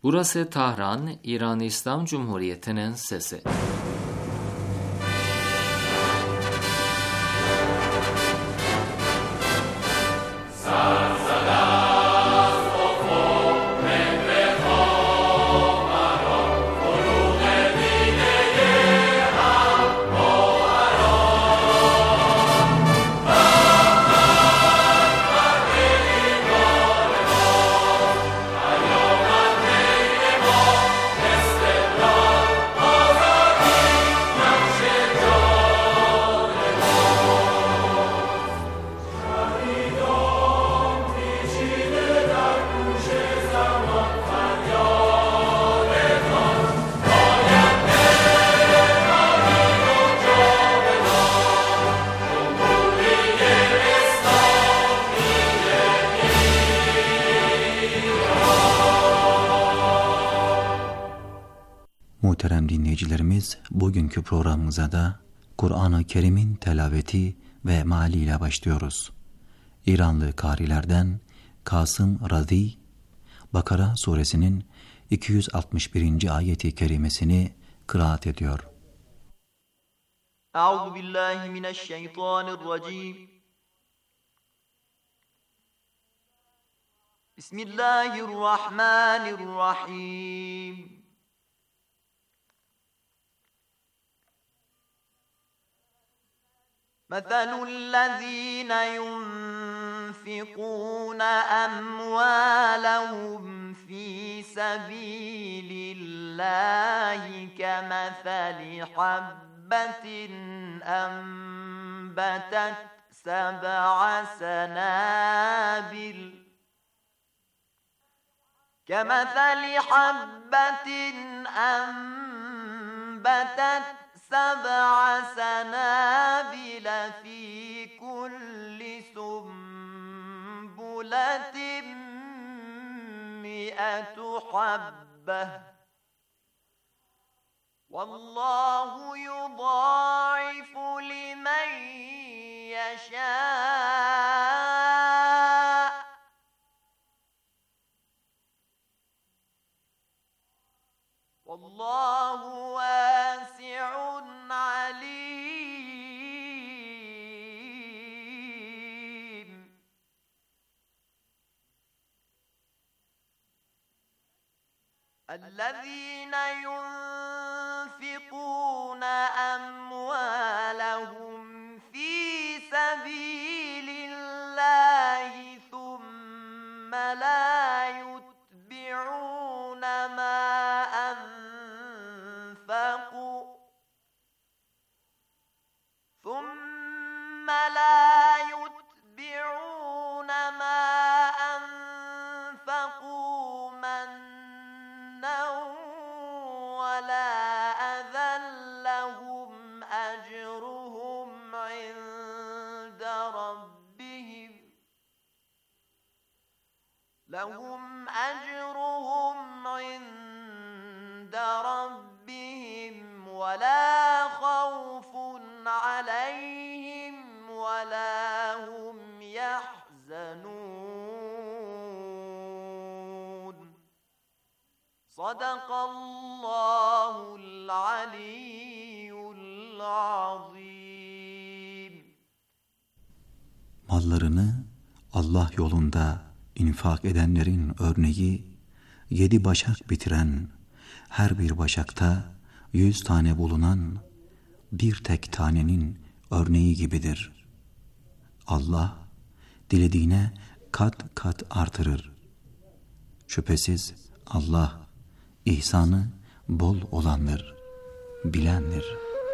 Burası Tahran, İran İslam Cumhuriyeti'nin sesi. Muhterem dinleyicilerimiz, bugünkü programımıza da Kur'an-ı Kerim'in telaveti ve mealiyle başlıyoruz. İranlı karilerden Kasım Razi, Bakara suresinin 261. ayeti kerimesini kıraat ediyor. Euzubillahimineşşeytanirracim. Bismillahirrahmanirrahim. مثل الذين ينفقون أموالهم في سبيل الله كمثل حبة أنبتت سبع سنابل سبع سنابل في كل سنبلة 100 حبة والله يضاعف لمن يشاء والله واسع عليم. الذين ينفقون أموالهم في سبيل الله ثم لا يتبعون ما أنفقوا منا ولا أذى لهم أجرهم عند ربهم ولا خوف عليهم ولا هم يحزنون. صدق الله العلي العظيم. Mallarını Allah yolunda infak edenlerin örneği 7 başak bitiren, her bir başakta 100 tane bulunan bir tek tanenin örneği gibidir. Allah dilediğine kat kat artırır. Şüphesiz Allah ihsanı bol olandır, bilendir.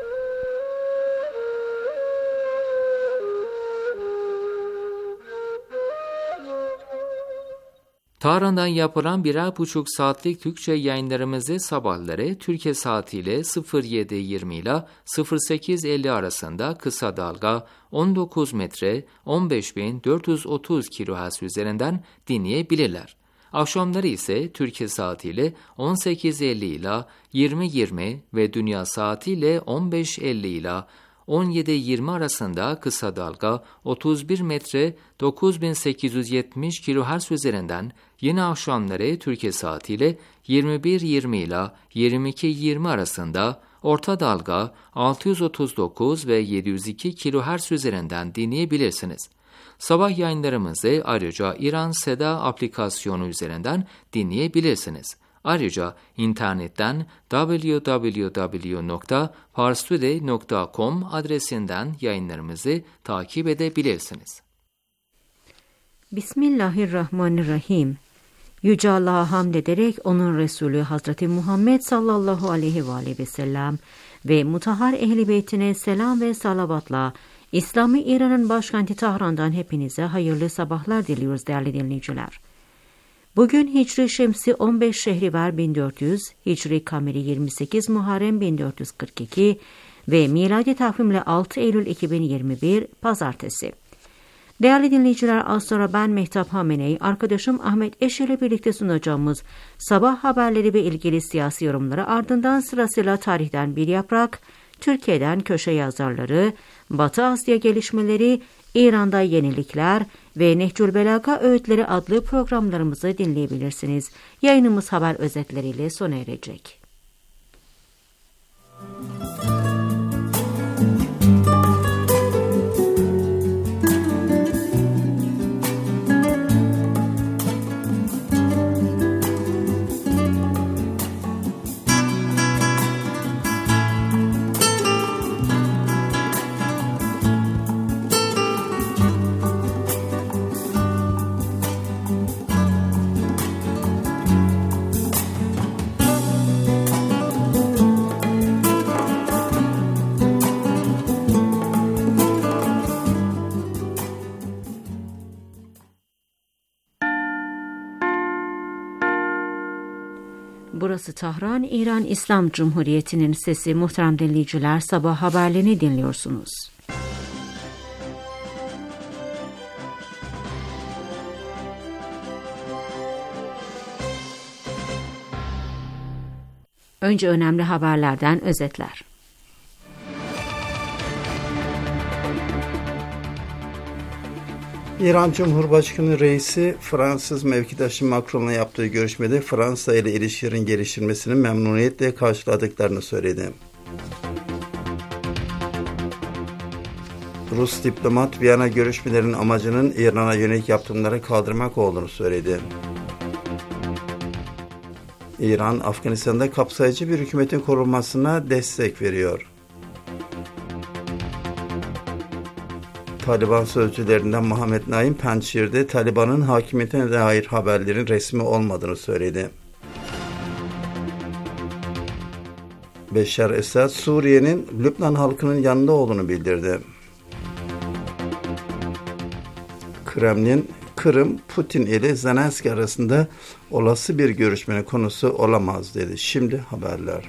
Tahran'dan yapılan 1,5 saatlik Türkçe yayınlarımızı sabahları Türkiye saatiyle 07:20 ile 08:50 arasında kısa dalga 19 metre 15.430 kHz üzerinden dinleyebilirler. Akşamları ise Türkiye saatiyle 18:50 ile 20:20 ve dünya saatiyle 15:50 ile 17-20 arasında kısa dalga 31 metre 9870 kHz üzerinden, yeni akşamları Türkiye saatiyle 21:20 ile 22:20 arasında orta dalga 639 ve 702 kHz üzerinden dinleyebilirsiniz. Sabah yayınlarımızı ayrıca İran Seda aplikasyonu üzerinden dinleyebilirsiniz. Ayrıca internetten www.parstoday.com adresinden yayınlarımızı takip edebilirsiniz. Bismillahirrahmanirrahim. Yüce Allah'a hamd ederek onun Resulü Hazreti Muhammed sallallahu aleyhi ve sellem ve mutahhar ehl-i beytine selam ve salavatla İslami İran'ın başkenti Tahran'dan hepinize hayırlı sabahlar diliyoruz değerli dinleyiciler. Bugün Hicri Şemsi 15 Şehrivar 1400, Hicri Kameri 28 Muharrem 1442 ve miladi takvimle 6 Eylül 2021 Pazartesi. Değerli dinleyiciler, az sonra ben Mehtap Hameney, arkadaşım Ahmet Eş ile birlikte sunacağımız sabah haberleri ve ilgili siyasi yorumları, ardından sırasıyla tarihten bir yaprak, Türkiye'den köşe yazarları, Batı Asya gelişmeleri, İran'da yenilikler ve Nehcül Belaga öğütleri adlı programlarımızı dinleyebilirsiniz. Yayınımız haber özetleriyle sona erecek. Burası Tahran, İran İslam Cumhuriyeti'nin sesi. Muhterem dinleyiciler, sabah haberlerini dinliyorsunuz. Önce önemli haberlerden özetler. İran Cumhurbaşkanı Reisi, Fransız mevkidaşı Macron'la yaptığı görüşmede Fransa ile ilişkilerin geliştirilmesini memnuniyetle karşıladıklarını söyledi. Rus diplomat, Viyana görüşmelerinin amacının İran'a yönelik yaptırımları kaldırmak olduğunu söyledi. İran, Afganistan'da kapsayıcı bir hükümetin kurulmasına destek veriyor. Taliban sözcülerinden Muhammed Naim Panjshir'de Taliban'ın hakimiyetine dair haberlerin resmi olmadığını söyledi. Beşar Esad, Suriye'nin Lübnan halkının yanında olduğunu bildirdi. Kremlin, Kırım, Putin ile Zelenski arasında olası bir görüşmenin konusu olamaz dedi. Şimdi haberler.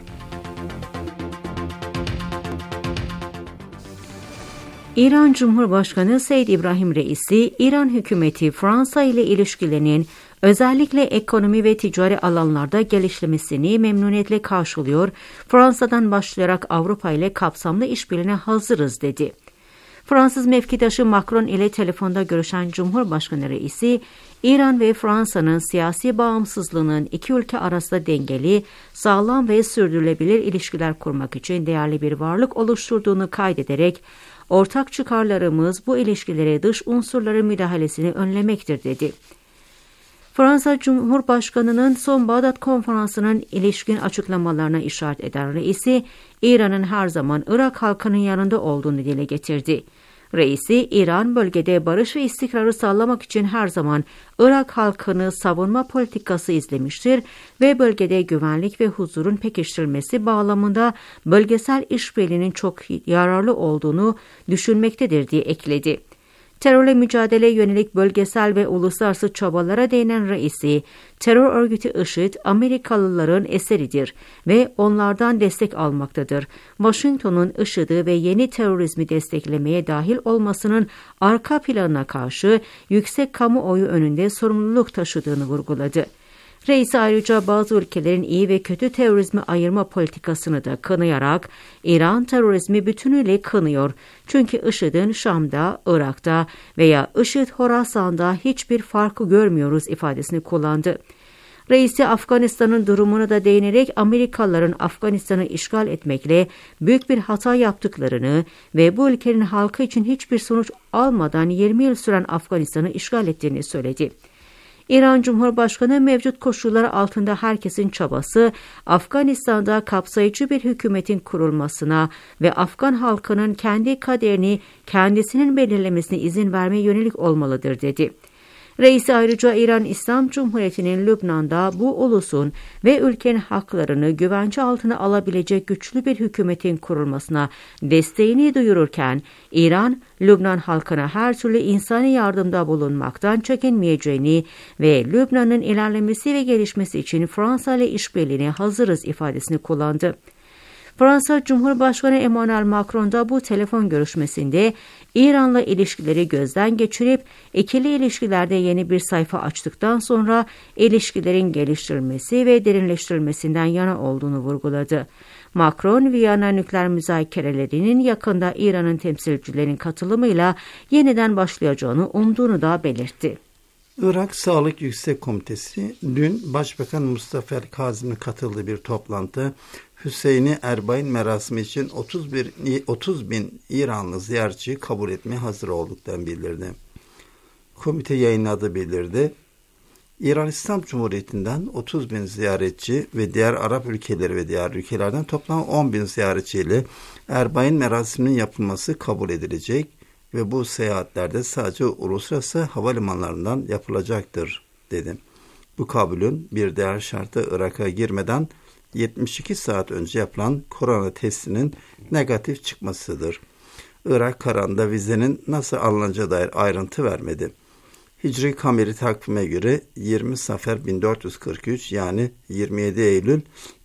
İran Cumhurbaşkanı Seyyid İbrahim Reisi, İran hükümeti Fransa ile ilişkilerinin özellikle ekonomi ve ticari alanlarda gelişmesini memnuniyetle karşılıyor, Fransa'dan başlayarak Avrupa ile kapsamlı işbirliğine hazırız dedi. Fransız mevkidaşı Macron ile telefonda görüşen Cumhurbaşkanı Reisi, İran ve Fransa'nın siyasi bağımsızlığının iki ülke arasında dengeli, sağlam ve sürdürülebilir ilişkiler kurmak için değerli bir varlık oluşturduğunu kaydederek, ortak çıkarlarımız bu ilişkilere dış unsurların müdahalesini önlemektir dedi. Fransa Cumhurbaşkanı'nın son Bağdat Konferansı'nın ilişkin açıklamalarına işaret eden reisi, İran'ın her zaman Irak halkının yanında olduğunu dile getirdi. Reisi, İran bölgede barış ve istikrarı sağlamak için her zaman Irak halkını savunma politikası izlemiştir ve bölgede güvenlik ve huzurun pekiştirilmesi bağlamında bölgesel işbirliğinin çok yararlı olduğunu düşünmektedir diye ekledi. Terörle mücadeleye yönelik bölgesel ve uluslararası çabalara değinen reisi, terör örgütü IŞİD, Amerikalıların eseridir ve onlardan destek almaktadır. Washington'un IŞİD'i ve yeni terörizmi desteklemeye dahil olmasının arka planına karşı yüksek kamuoyu önünde sorumluluk taşıdığını vurguladı. Reis ayrıca bazı ülkelerin iyi ve kötü terörizmi ayırma politikasını da kınayarak İran terörizmi bütünüyle kınıyor. Çünkü IŞİD'in Şam'da, Irak'ta veya IŞİD Horasan'da hiçbir farkı görmüyoruz ifadesini kullandı. Reisi Afganistan'ın durumuna da değinerek Amerikalıların Afganistan'ı işgal etmekle büyük bir hata yaptıklarını ve bu ülkenin halkı için hiçbir sonuç almadan 20 yıl süren Afganistan'ı işgal ettiğini söyledi. İran Cumhurbaşkanı mevcut koşullar altında herkesin çabası Afganistan'da kapsayıcı bir hükümetin kurulmasına ve Afgan halkının kendi kaderini kendisinin belirlemesine izin vermeye yönelik olmalıdır dedi. Reis ayrıca İran İslam Cumhuriyeti'nin Lübnan'da bu ulusun ve ülkenin haklarını güvence altına alabilecek güçlü bir hükümetin kurulmasına desteğini duyururken, İran, Lübnan halkına her türlü insani yardımda bulunmaktan çekinmeyeceğini ve Lübnan'ın ilerlemesi ve gelişmesi için Fransa ile işbirliğine hazırız ifadesini kullandı. Fransa Cumhurbaşkanı Emmanuel Macron da bu telefon görüşmesinde İran'la ilişkileri gözden geçirip ikili ilişkilerde yeni bir sayfa açtıktan sonra ilişkilerin geliştirilmesi ve derinleştirilmesinden yana olduğunu vurguladı. Macron, Viyana nükleer müzakerelerinin yakında İran'ın temsilcilerinin katılımıyla yeniden başlayacağını umduğunu da belirtti. Irak Sağlık Yüksek Komitesi dün Başbakan Mustafa El-Kazım'ın katıldığı bir toplantı Hüseyin'i Erbain merasimi için 30 bin İranlı ziyaretçiyi kabul etmeye hazır olduklarını bildirdi. Komite yayınladığı bildirdi. İran İslam Cumhuriyeti'nden 30 bin ziyaretçi ve diğer Arap ülkeleri ve diğer ülkelerden toplam 10 bin ziyaretçiyle Erbain merasiminin yapılması kabul edilecek ve bu seyahatlerde sadece uluslararası havalimanlarından yapılacaktır dedi. Bu kabulün bir diğer şartı Irak'a girmeden 72 saat önce yapılan korona testinin negatif çıkmasıdır. Irak kararında vizenin nasıl alınacağı dair ayrıntı vermedi. Hicri kameri takvime göre 20 Safer 1443 yani 27 Eylül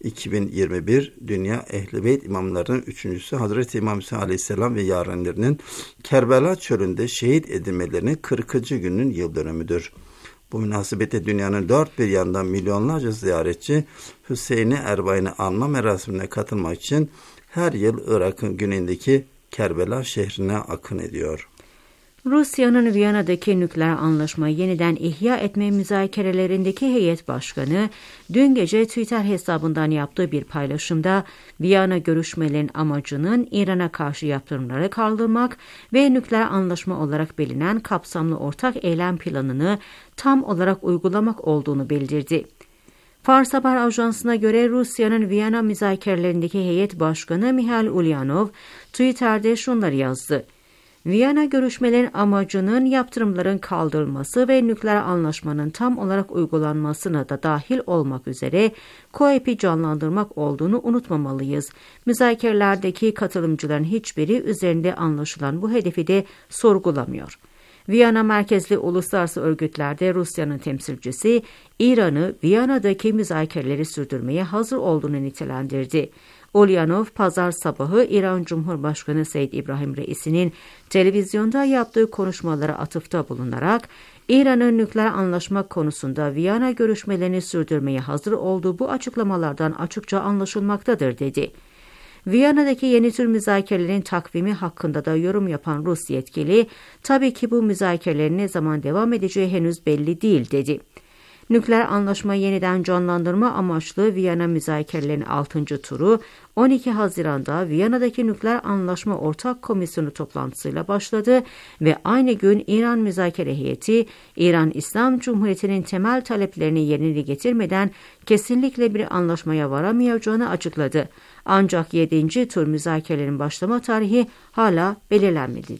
2021 Dünya Ehl-i Beyt imamlarının üçüncüsü Hazreti İmam Hüseyin Aleyhisselam ve yarenlerinin Kerbela çölünde şehit edilmelerinin 40. günün yıl dönümüdür. Bu münasebette dünyanın dört bir yandan milyonlarca ziyaretçi Hüseyin'i Erbain'i anma merasimine katılmak için her yıl Irak'ın güneyindeki Kerbela şehrine akın ediyor. Rusya'nın Viyana'daki nükleer anlaşmayı yeniden ihya etme müzakerelerindeki heyet başkanı dün gece Twitter hesabından yaptığı bir paylaşımda Viyana görüşmelerinin amacının İran'a karşı yaptırımları kaldırmak ve nükleer anlaşma olarak bilinen kapsamlı ortak eylem planını tam olarak uygulamak olduğunu bildirdi. Fars Haber Ajansı'na göre Rusya'nın Viyana müzakerelerindeki heyet başkanı Mikhail Ulyanov Twitter'de şunları yazdı. Viyana görüşmelerin amacının yaptırımların kaldırılması ve nükleer anlaşmanın tam olarak uygulanmasına da dahil olmak üzere COEP'i canlandırmak olduğunu unutmamalıyız. Müzakerelerdeki katılımcıların hiçbiri üzerinde anlaşılan bu hedefi de sorgulamıyor. Viyana merkezli uluslararası örgütlerde Rusya'nın temsilcisi İran'ı Viyana'daki müzakereleri sürdürmeye hazır olduğunu nitelendirdi. Ulyanov, pazar sabahı İran Cumhurbaşkanı Seyyid İbrahim Reisi'nin televizyonda yaptığı konuşmalara atıfta bulunarak, İran'ın nükleer anlaşma konusunda Viyana görüşmelerini sürdürmeye hazır olduğu bu açıklamalardan açıkça anlaşılmaktadır dedi. Viyana'daki yeni tür müzakerelerin takvimi hakkında da yorum yapan Rus yetkili, tabii ki bu müzakerelerin ne zaman devam edeceği henüz belli değil dedi. Nükleer anlaşmayı yeniden canlandırma amaçlı Viyana müzakerelerinin 6. turu 12 Haziran'da Viyana'daki Nükleer Anlaşma Ortak Komisyonu toplantısıyla başladı ve aynı gün İran müzakere heyeti İran İslam Cumhuriyeti'nin temel taleplerini yerine getirmeden kesinlikle bir anlaşmaya varamayacağını açıkladı. Ancak 7. tur müzakerelerin başlama tarihi hala belirlenmedi.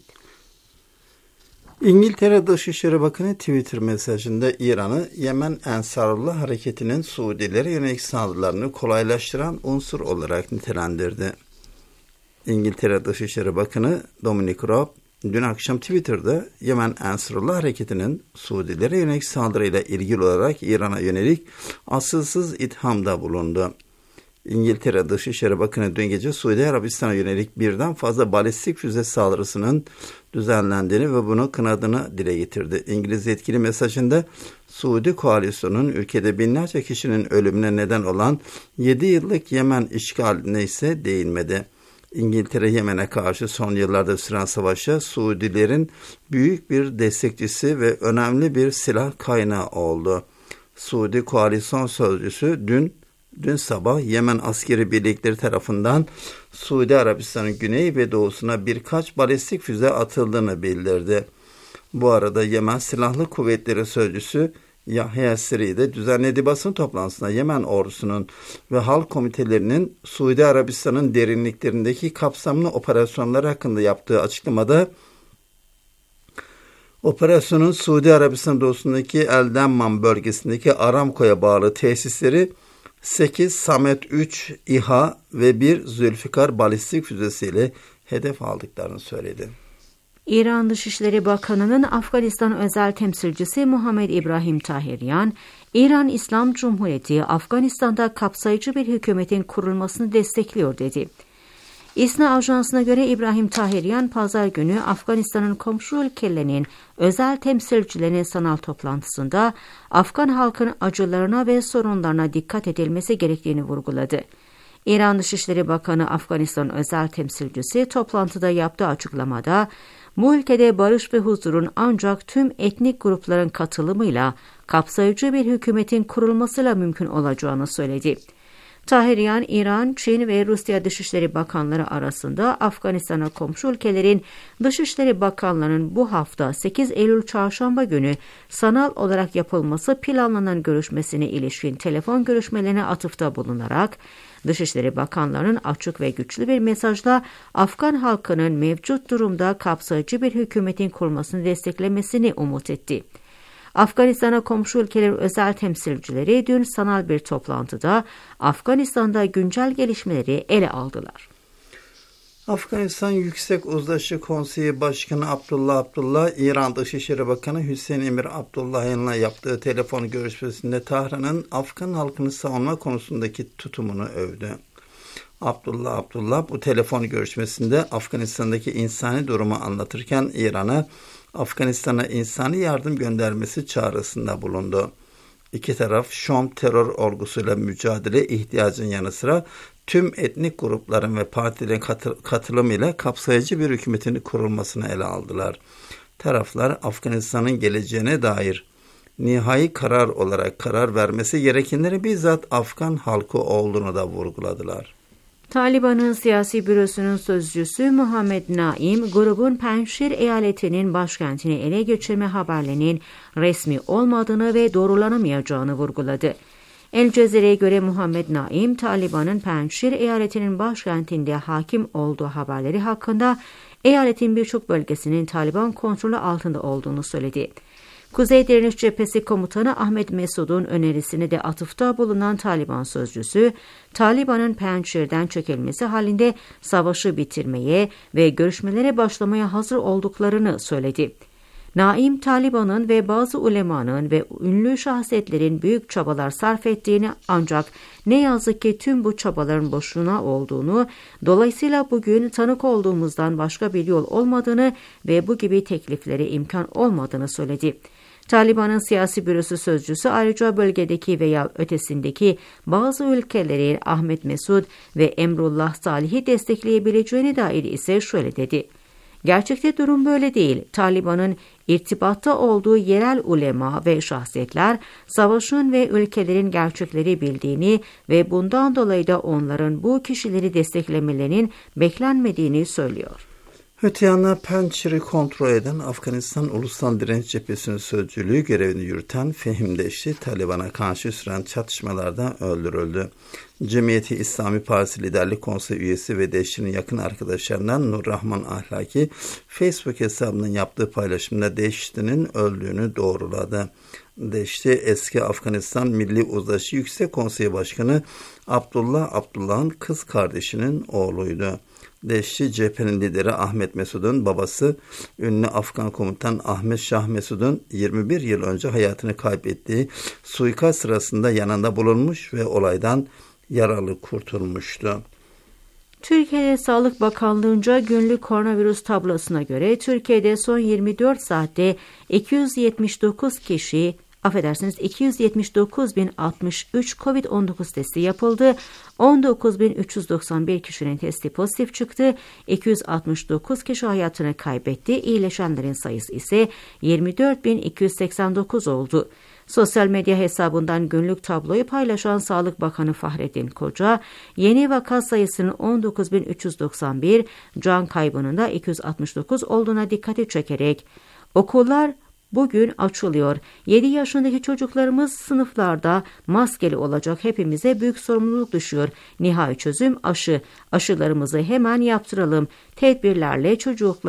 İngiltere Dışişleri Bakanı Twitter mesajında İran'ı Yemen Ensarullah Hareketi'nin Suudilere yönelik saldırılarını kolaylaştıran unsur olarak nitelendirdi. İngiltere Dışişleri Bakanı Dominic Raab dün akşam Twitter'da Yemen Ensarullah Hareketi'nin Suudilere yönelik saldırıyla ilgili olarak İran'a yönelik asılsız ithamda bulundu. İngiltere Dışişleri Bakanı dün gece Suudi Arabistan'a yönelik birden fazla balistik füze saldırısının düzenlendiğini ve bunu kınadığını dile getirdi. İngiliz yetkili mesajında Suudi koalisyonun ülkede binlerce kişinin ölümüne neden olan 7 yıllık Yemen işgaline ise değinmedi. İngiltere Yemen'e karşı son yıllarda süren savaşa Suudilerin büyük bir destekçisi ve önemli bir silah kaynağı oldu. Suudi koalisyon sözcüsü dün sabah Yemen askeri birlikleri tarafından Suudi Arabistan'ın güney ve doğusuna birkaç balistik füze atıldığını bildirdi. Bu arada Yemen Silahlı Kuvvetleri Sözcüsü Yahya Seri de düzenlediği basın toplantısında Yemen ordusunun ve halk komitelerinin Suudi Arabistan'ın derinliklerindeki kapsamlı operasyonlar hakkında yaptığı açıklamada operasyonun Suudi Arabistan doğusundaki El Dammam bölgesindeki Aramco'ya bağlı tesisleri 8 Samet 3 İHA ve 1 Zülfikar balistik füzesiyle hedef aldıklarını söyledi. İran Dışişleri Bakanı'nın Afganistan özel temsilcisi Muhammed İbrahim Tahiryan, İran İslam Cumhuriyeti Afganistan'da kapsayıcı bir hükümetin kurulmasını destekliyor dedi. İSNA Ajansı'na göre İbrahim Tahiryan, pazar günü Afganistan'ın komşu ülkelerinin özel temsilcilerinin sanal toplantısında Afgan halkın acılarına ve sorunlarına dikkat edilmesi gerektiğini vurguladı. İran Dışişleri Bakanı Afganistan özel temsilcisi toplantıda yaptığı açıklamada, bu ülkede barış ve huzurun ancak tüm etnik grupların katılımıyla kapsayıcı bir hükümetin kurulmasıyla mümkün olacağını söyledi. Tahiryan, İran, Çin ve Rusya Dışişleri Bakanları arasında Afganistan'a komşu ülkelerin Dışişleri Bakanlarının bu hafta 8 Eylül Çarşamba günü sanal olarak yapılması planlanan görüşmesine ilişkin telefon görüşmelerine atıfta bulunarak, Dışişleri Bakanlarının açık ve güçlü bir mesajla Afgan halkının mevcut durumda kapsayıcı bir hükümetin kurulmasını desteklemesini umut etti. Afganistan'a komşu ülkelerin özel temsilcileri dün sanal bir toplantıda Afganistan'da güncel gelişmeleri ele aldılar. Afganistan Yüksek Uzlaşı Konseyi Başkanı Abdullah, İran Dışişleri Bakanı Hüseyin Emir Abdullahian'la yaptığı telefon görüşmesinde Tahran'ın Afgan halkını savunma konusundaki tutumunu övdü. Abdullah bu telefon görüşmesinde Afganistan'daki insani durumu anlatırken İran'a Afganistan'a insani yardım göndermesi çağrısında bulundu. İki taraf Şam terör olgusuyla mücadele ihtiyacının yanı sıra tüm etnik grupların ve partilerin katılımıyla kapsayıcı bir hükümetin kurulmasını ele aldılar. Taraflar Afganistan'ın geleceğine dair nihai karar olarak karar vermesi gerekenleri bizzat Afgan halkı olduğunu da vurguladılar. Taliban'ın siyasi bürosunun sözcüsü Muhammed Naim, grubun Penşir eyaletinin başkentini ele geçirme haberlerinin resmi olmadığını ve doğrulanamayacağını vurguladı. El Cezire'ye göre Muhammed Naim, Taliban'ın Penşir eyaletinin başkentinde hakim olduğu haberleri hakkında eyaletin birçok bölgesinin Taliban kontrolü altında olduğunu söyledi. Kuzey Direniş Cephesi Komutanı Ahmet Mesud'un önerisine de atıfta bulunan Taliban sözcüsü, Taliban'ın Penşir'den çekilmesi halinde savaşı bitirmeye ve görüşmelere başlamaya hazır olduklarını söyledi. Naim, Taliban'ın ve bazı ulemanın ve ünlü şahsiyetlerin büyük çabalar sarf ettiğini, ancak ne yazık ki tüm bu çabaların boşuna olduğunu, dolayısıyla bugün tanık olduğumuzdan başka bir yol olmadığını ve bu gibi tekliflere imkan olmadığını söyledi. Taliban'ın siyasi bürosu sözcüsü ayrıca bölgedeki veya ötesindeki bazı ülkeleri Ahmet Mesud ve Emrullah Salih'i destekleyebileceğine dair ise şöyle dedi. Gerçekte durum böyle değil. Taliban'ın irtibatta olduğu yerel ulema ve şahsiyetler savaşın ve ülkelerin gerçekleri bildiğini ve bundan dolayı da onların bu kişileri desteklemelerinin beklenmediğini söylüyor. Öte yandan Pençir'i kontrol eden Afganistan Ulusal Direniş Cephesi'nin sözcülüğü görevini yürüten Fehim Deşti, Taliban'a karşı süren çatışmalarda öldürüldü. Cemiyeti İslami Partisi Liderlik Konseyi üyesi ve Deşti'nin yakın arkadaşlarından Nurrahman Ahlaki, Facebook hesabının yaptığı paylaşımda Deşti'nin öldüğünü doğruladı. Deşti, eski Afganistan Milli Uzlaşı Yüksek Konseyi Başkanı Abdullah'ın kız kardeşinin oğluydu. Deşti, cephenin lideri Ahmet Mesud'un babası, ünlü Afgan komutan Ahmet Şah Mesud'un 21 yıl önce hayatını kaybettiği suikast sırasında yanında bulunmuş ve olaydan yaralı kurtulmuştu. Türkiye Sağlık Bakanlığı'nca günlük koronavirüs tablosuna göre Türkiye'de son 24 saatte 279.063 COVID-19 testi yapıldı. 19.391 kişinin testi pozitif çıktı. 269 kişi hayatını kaybetti. İyileşenlerin sayısı ise 24.289 oldu. Sosyal medya hesabından günlük tabloyu paylaşan Sağlık Bakanı Fahrettin Koca, yeni vaka sayısının 19.391, can kaybının da 269 olduğuna dikkati çekerek, okullar bugün açılıyor. 7 yaşındaki çocuklarımız sınıflarda maskeli olacak. Hepimize büyük sorumluluk düşüyor. Nihai çözüm aşı. Aşılarımızı hemen yaptıralım. Tedbirlerle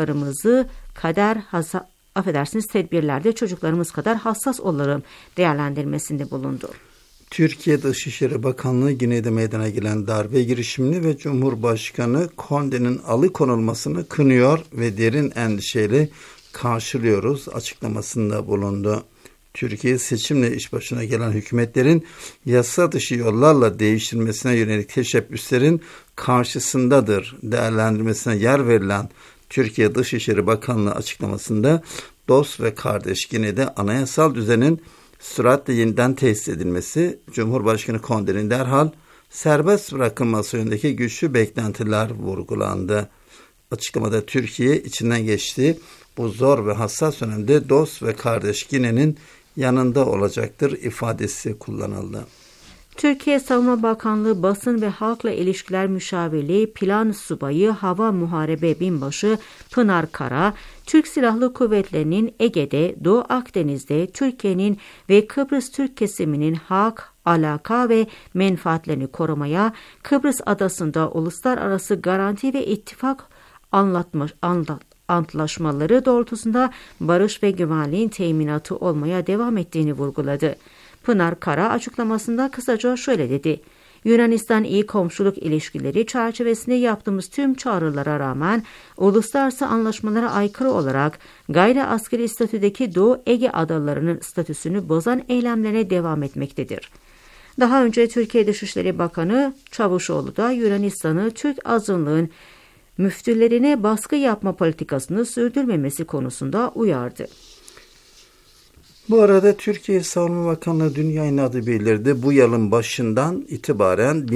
tedbirlerde çocuklarımız kadar hassas olalım değerlendirmesinde bulundu. Türkiye Dışişleri Bakanlığı Güney'de meydana gelen darbe girişimini ve Cumhurbaşkanı Conde'nin alıkonulmasını kınıyor ve derin endişeyle karşılıyoruz açıklamasında bulundu. Türkiye seçimle iş başına gelen hükümetlerin yasa dışı yollarla değiştirmesine yönelik teşebbüslerin karşısındadır değerlendirmesine yer verilen Türkiye Dışişleri Bakanlığı açıklamasında dost ve kardeş Gine'de anayasal düzenin süratle yeniden tesis edilmesi, Cumhurbaşkanı Conde'nin derhal serbest bırakılması yönündeki güçlü beklentiler vurgulandı. Açıklamada Türkiye içinden geçtiği bu zor ve hassas dönemde dost ve kardeş Gine'nin yanında olacaktır ifadesi kullanıldı. Türkiye Savunma Bakanlığı Basın ve Halkla İlişkiler Müşavirliği Plan Subayı Hava Muharebe Binbaşı Pınar Kara, Türk Silahlı Kuvvetleri'nin Ege'de, Doğu Akdeniz'de Türkiye'nin ve Kıbrıs Türk kesiminin hak, alaka ve menfaatlerini korumaya, Kıbrıs Adası'nda uluslararası garanti ve ittifak antlaşmaları doğrultusunda barış ve güvenliğin teminatı olmaya devam ettiğini vurguladı. Pınar Kara açıklamasında kısaca şöyle dedi. Yunanistan iyi komşuluk ilişkileri çerçevesinde yaptığımız tüm çağrılara rağmen uluslararası anlaşmalara aykırı olarak gayri askeri statüdeki Doğu Ege adalarının statüsünü bozan eylemlerine devam etmektedir. Daha önce Türkiye Dışişleri Bakanı Çavuşoğlu da Yunanistan'ı Türk azınlığın müftülerine baskı yapma politikasını sürdürmemesi konusunda uyardı. Bu arada Türkiye Savunma Bakanlığı dün yayınladığı bildirdi. Bu yılın başından itibaren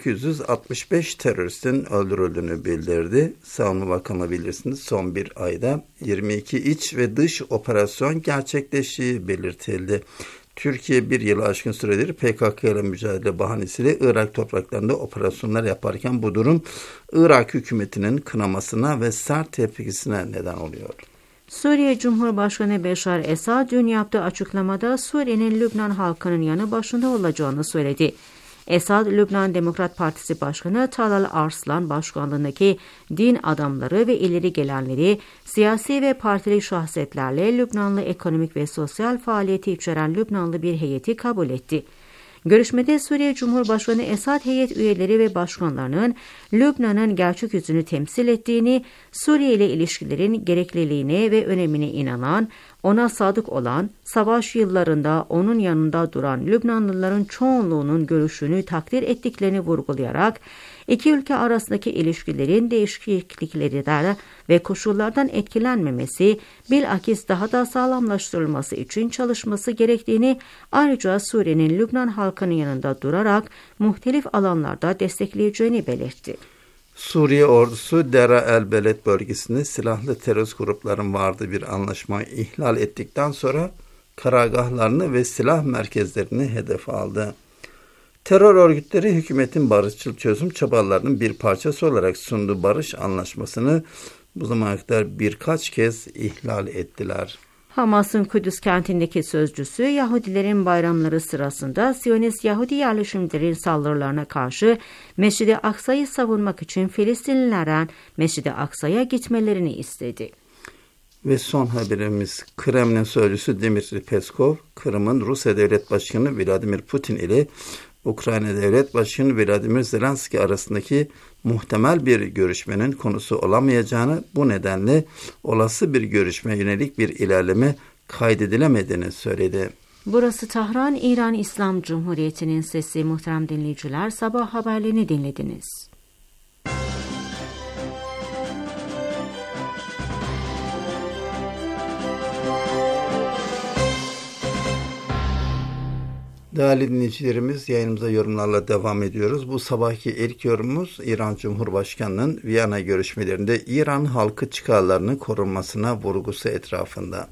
1865 teröristin öldürüldüğünü bildirdi. Savunma Bakanlığı bilirsiniz son bir ayda 22 iç ve dış operasyon gerçekleştiği belirtildi. Türkiye bir yılı aşkın süredir PKK ile mücadele bahanesiyle Irak topraklarında operasyonlar yaparken bu durum Irak hükümetinin kınamasına ve sert tepkisine neden oluyor. Suriye Cumhurbaşkanı Beşar Esad dün yaptığı açıklamada Suriye'nin Lübnan halkının yanı başında olacağını söyledi. Esad, Lübnan Demokrat Partisi Başkanı Talal Arslan başkanlığındaki din adamları ve ileri gelenleri, siyasi ve partili şahsiyetlerle Lübnanlı ekonomik ve sosyal faaliyeti içeren Lübnanlı bir heyeti kabul etti. Görüşmede Suriye Cumhurbaşkanı Esad heyet üyeleri ve başkanlarının Lübnan'ın gerçek yüzünü temsil ettiğini, Suriye ile ilişkilerin gerekliliğine ve önemine inanan, ona sadık olan, savaş yıllarında onun yanında duran Lübnanlıların çoğunluğunun görüşünü takdir ettiklerini vurgulayarak, iki ülke arasındaki ilişkilerin değişiklikleri ve koşullardan etkilenmemesi, bilakis daha da sağlamlaştırılması için çalışması gerektiğini, ayrıca Suriye'nin Lübnan halkının yanında durarak muhtelif alanlarda destekleyeceğini belirtti. Suriye ordusu Dera el-Beled bölgesinde silahlı terörist grupların vardığı bir anlaşmayı ihlal ettikten sonra karargahlarını ve silah merkezlerini hedef aldı. Terör örgütleri hükümetin barışçıl çözüm çabalarının bir parçası olarak sunduğu barış anlaşmasını bu zamana kadar birkaç kez ihlal ettiler. Hamas'ın Kudüs kentindeki sözcüsü, Yahudilerin bayramları sırasında Siyonist Yahudi yerleşimlerin saldırılarına karşı Mescid-i Aksa'yı savunmak için Filistinlilerden Mescid-i Aksa'ya gitmelerini istedi. Ve son haberimiz, Kremlin sözcüsü Dmitri Peskov, Kırım'ın Rusya Devlet Başkanı Vladimir Putin ile Ukrayna Devlet Başkanı Volodymyr Zelenski arasındaki muhtemel bir görüşmenin konusu olamayacağını, bu nedenle olası bir görüşmeye yönelik bir ilerleme kaydedilemediğini söyledi. Burası Tahran, İran İslam Cumhuriyeti'nin sesi. Muhterem dinleyiciler, sabah haberlerini dinlediniz. Değerli dinleyicilerimiz, yayınımıza yorumlarla devam ediyoruz. Bu sabahki ilk yorumumuz İran Cumhurbaşkanı'nın Viyana görüşmelerinde İran halkı çıkarlarının korunmasına vurgusu etrafında.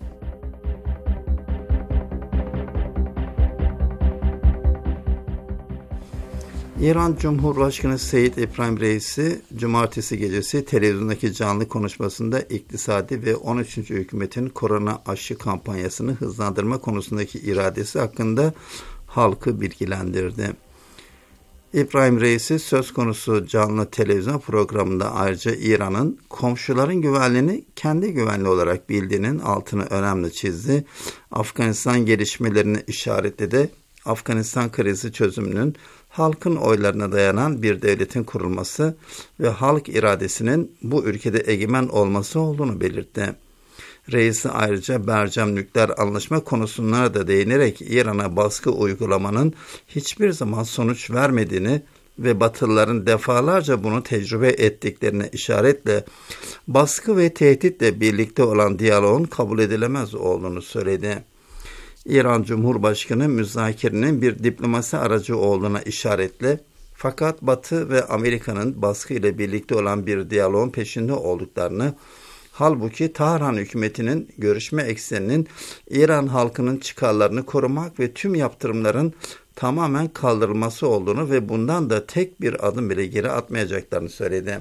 İran Cumhurbaşkanı Seyyid İbrahim Reisi, cumartesi gecesi televizyondaki canlı konuşmasında iktisadi ve 13. hükümetin korona aşı kampanyasını hızlandırma konusundaki iradesi hakkında halkı bilgilendirdi. İbrahim Reisi söz konusu canlı televizyon programında ayrıca İran'ın komşuların güvenliğini kendi güvenliği olarak bildiğinin altını önemli çizdi. Afganistan gelişmelerini işaretledi. Afganistan krizi çözümünün halkın oylarına dayanan bir devletin kurulması ve halk iradesinin bu ülkede egemen olması olduğunu belirtti. Reisi ayrıca Bercem nükleer anlaşma konusuna da değinerek İran'a baskı uygulamanın hiçbir zaman sonuç vermediğini ve Batılıların defalarca bunu tecrübe ettiklerine işaretle baskı ve tehditle birlikte olan diyaloğun kabul edilemez olduğunu söyledi. İran Cumhurbaşkanı müzakerenin bir diplomasi aracı olduğuna işaretle fakat Batı ve Amerika'nın baskı ile birlikte olan bir diyaloğun peşinde olduklarını, halbuki Tahran hükümetinin görüşme ekseninin İran halkının çıkarlarını korumak ve tüm yaptırımların tamamen kaldırılması olduğunu ve bundan da tek bir adım bile geri atmayacaklarını söyledi.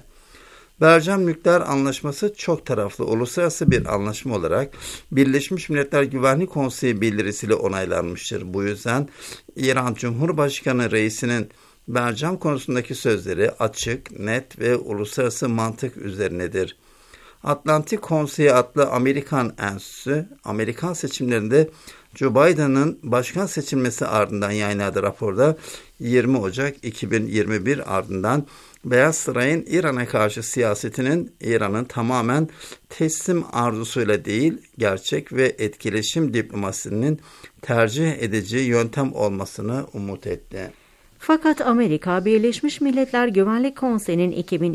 Bercem Nükleer Anlaşması çok taraflı uluslararası bir anlaşma olarak Birleşmiş Milletler Güvenlik Konseyi bildirisiyle onaylanmıştır. Bu yüzden İran Cumhurbaşkanı Reisi'nin Bercem konusundaki sözleri açık, net ve uluslararası mantık üzerinedir. Atlantik Konseyi adlı Amerikan Enstitüsü, Amerikan seçimlerinde Joe Biden'ın başkan seçilmesi ardından yayınladığı raporda 20 Ocak 2021 ardından Beyaz Saray'ın İran'a karşı siyasetinin İran'ın tamamen teslim arzusuyla değil, gerçek ve etkileşim diplomasisinin tercih edeceği yöntem olmasını umut etti. Fakat Amerika, Birleşmiş Milletler Güvenlik Konseyi'nin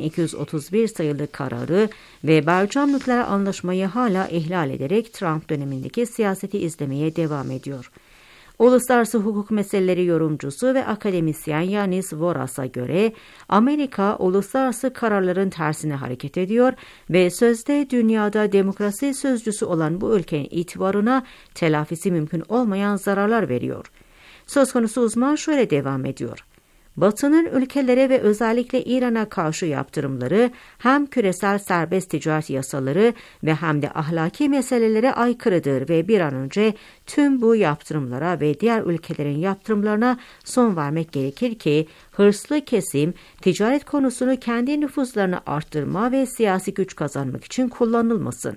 2231 sayılı kararı ve Bercem Nükleer Anlaşmayı hala ihlal ederek Trump dönemindeki siyaseti izlemeye devam ediyor. Uluslararası hukuk meseleleri yorumcusu ve akademisyen Yanis Voras'a göre Amerika uluslararası kararların tersine hareket ediyor ve sözde dünyada demokrasi sözcüsü olan bu ülkenin itibarına telafisi mümkün olmayan zararlar veriyor. Söz konusu uzman şöyle devam ediyor. Batı'nın ülkelere ve özellikle İran'a karşı yaptırımları hem küresel serbest ticaret yasaları ve hem de ahlaki meselelere aykırıdır ve bir an önce tüm bu yaptırımlara ve diğer ülkelerin yaptırımlarına son vermek gerekir ki hırslı kesim ticaret konusunu kendi nüfuzlarını arttırma ve siyasi güç kazanmak için kullanılmasın.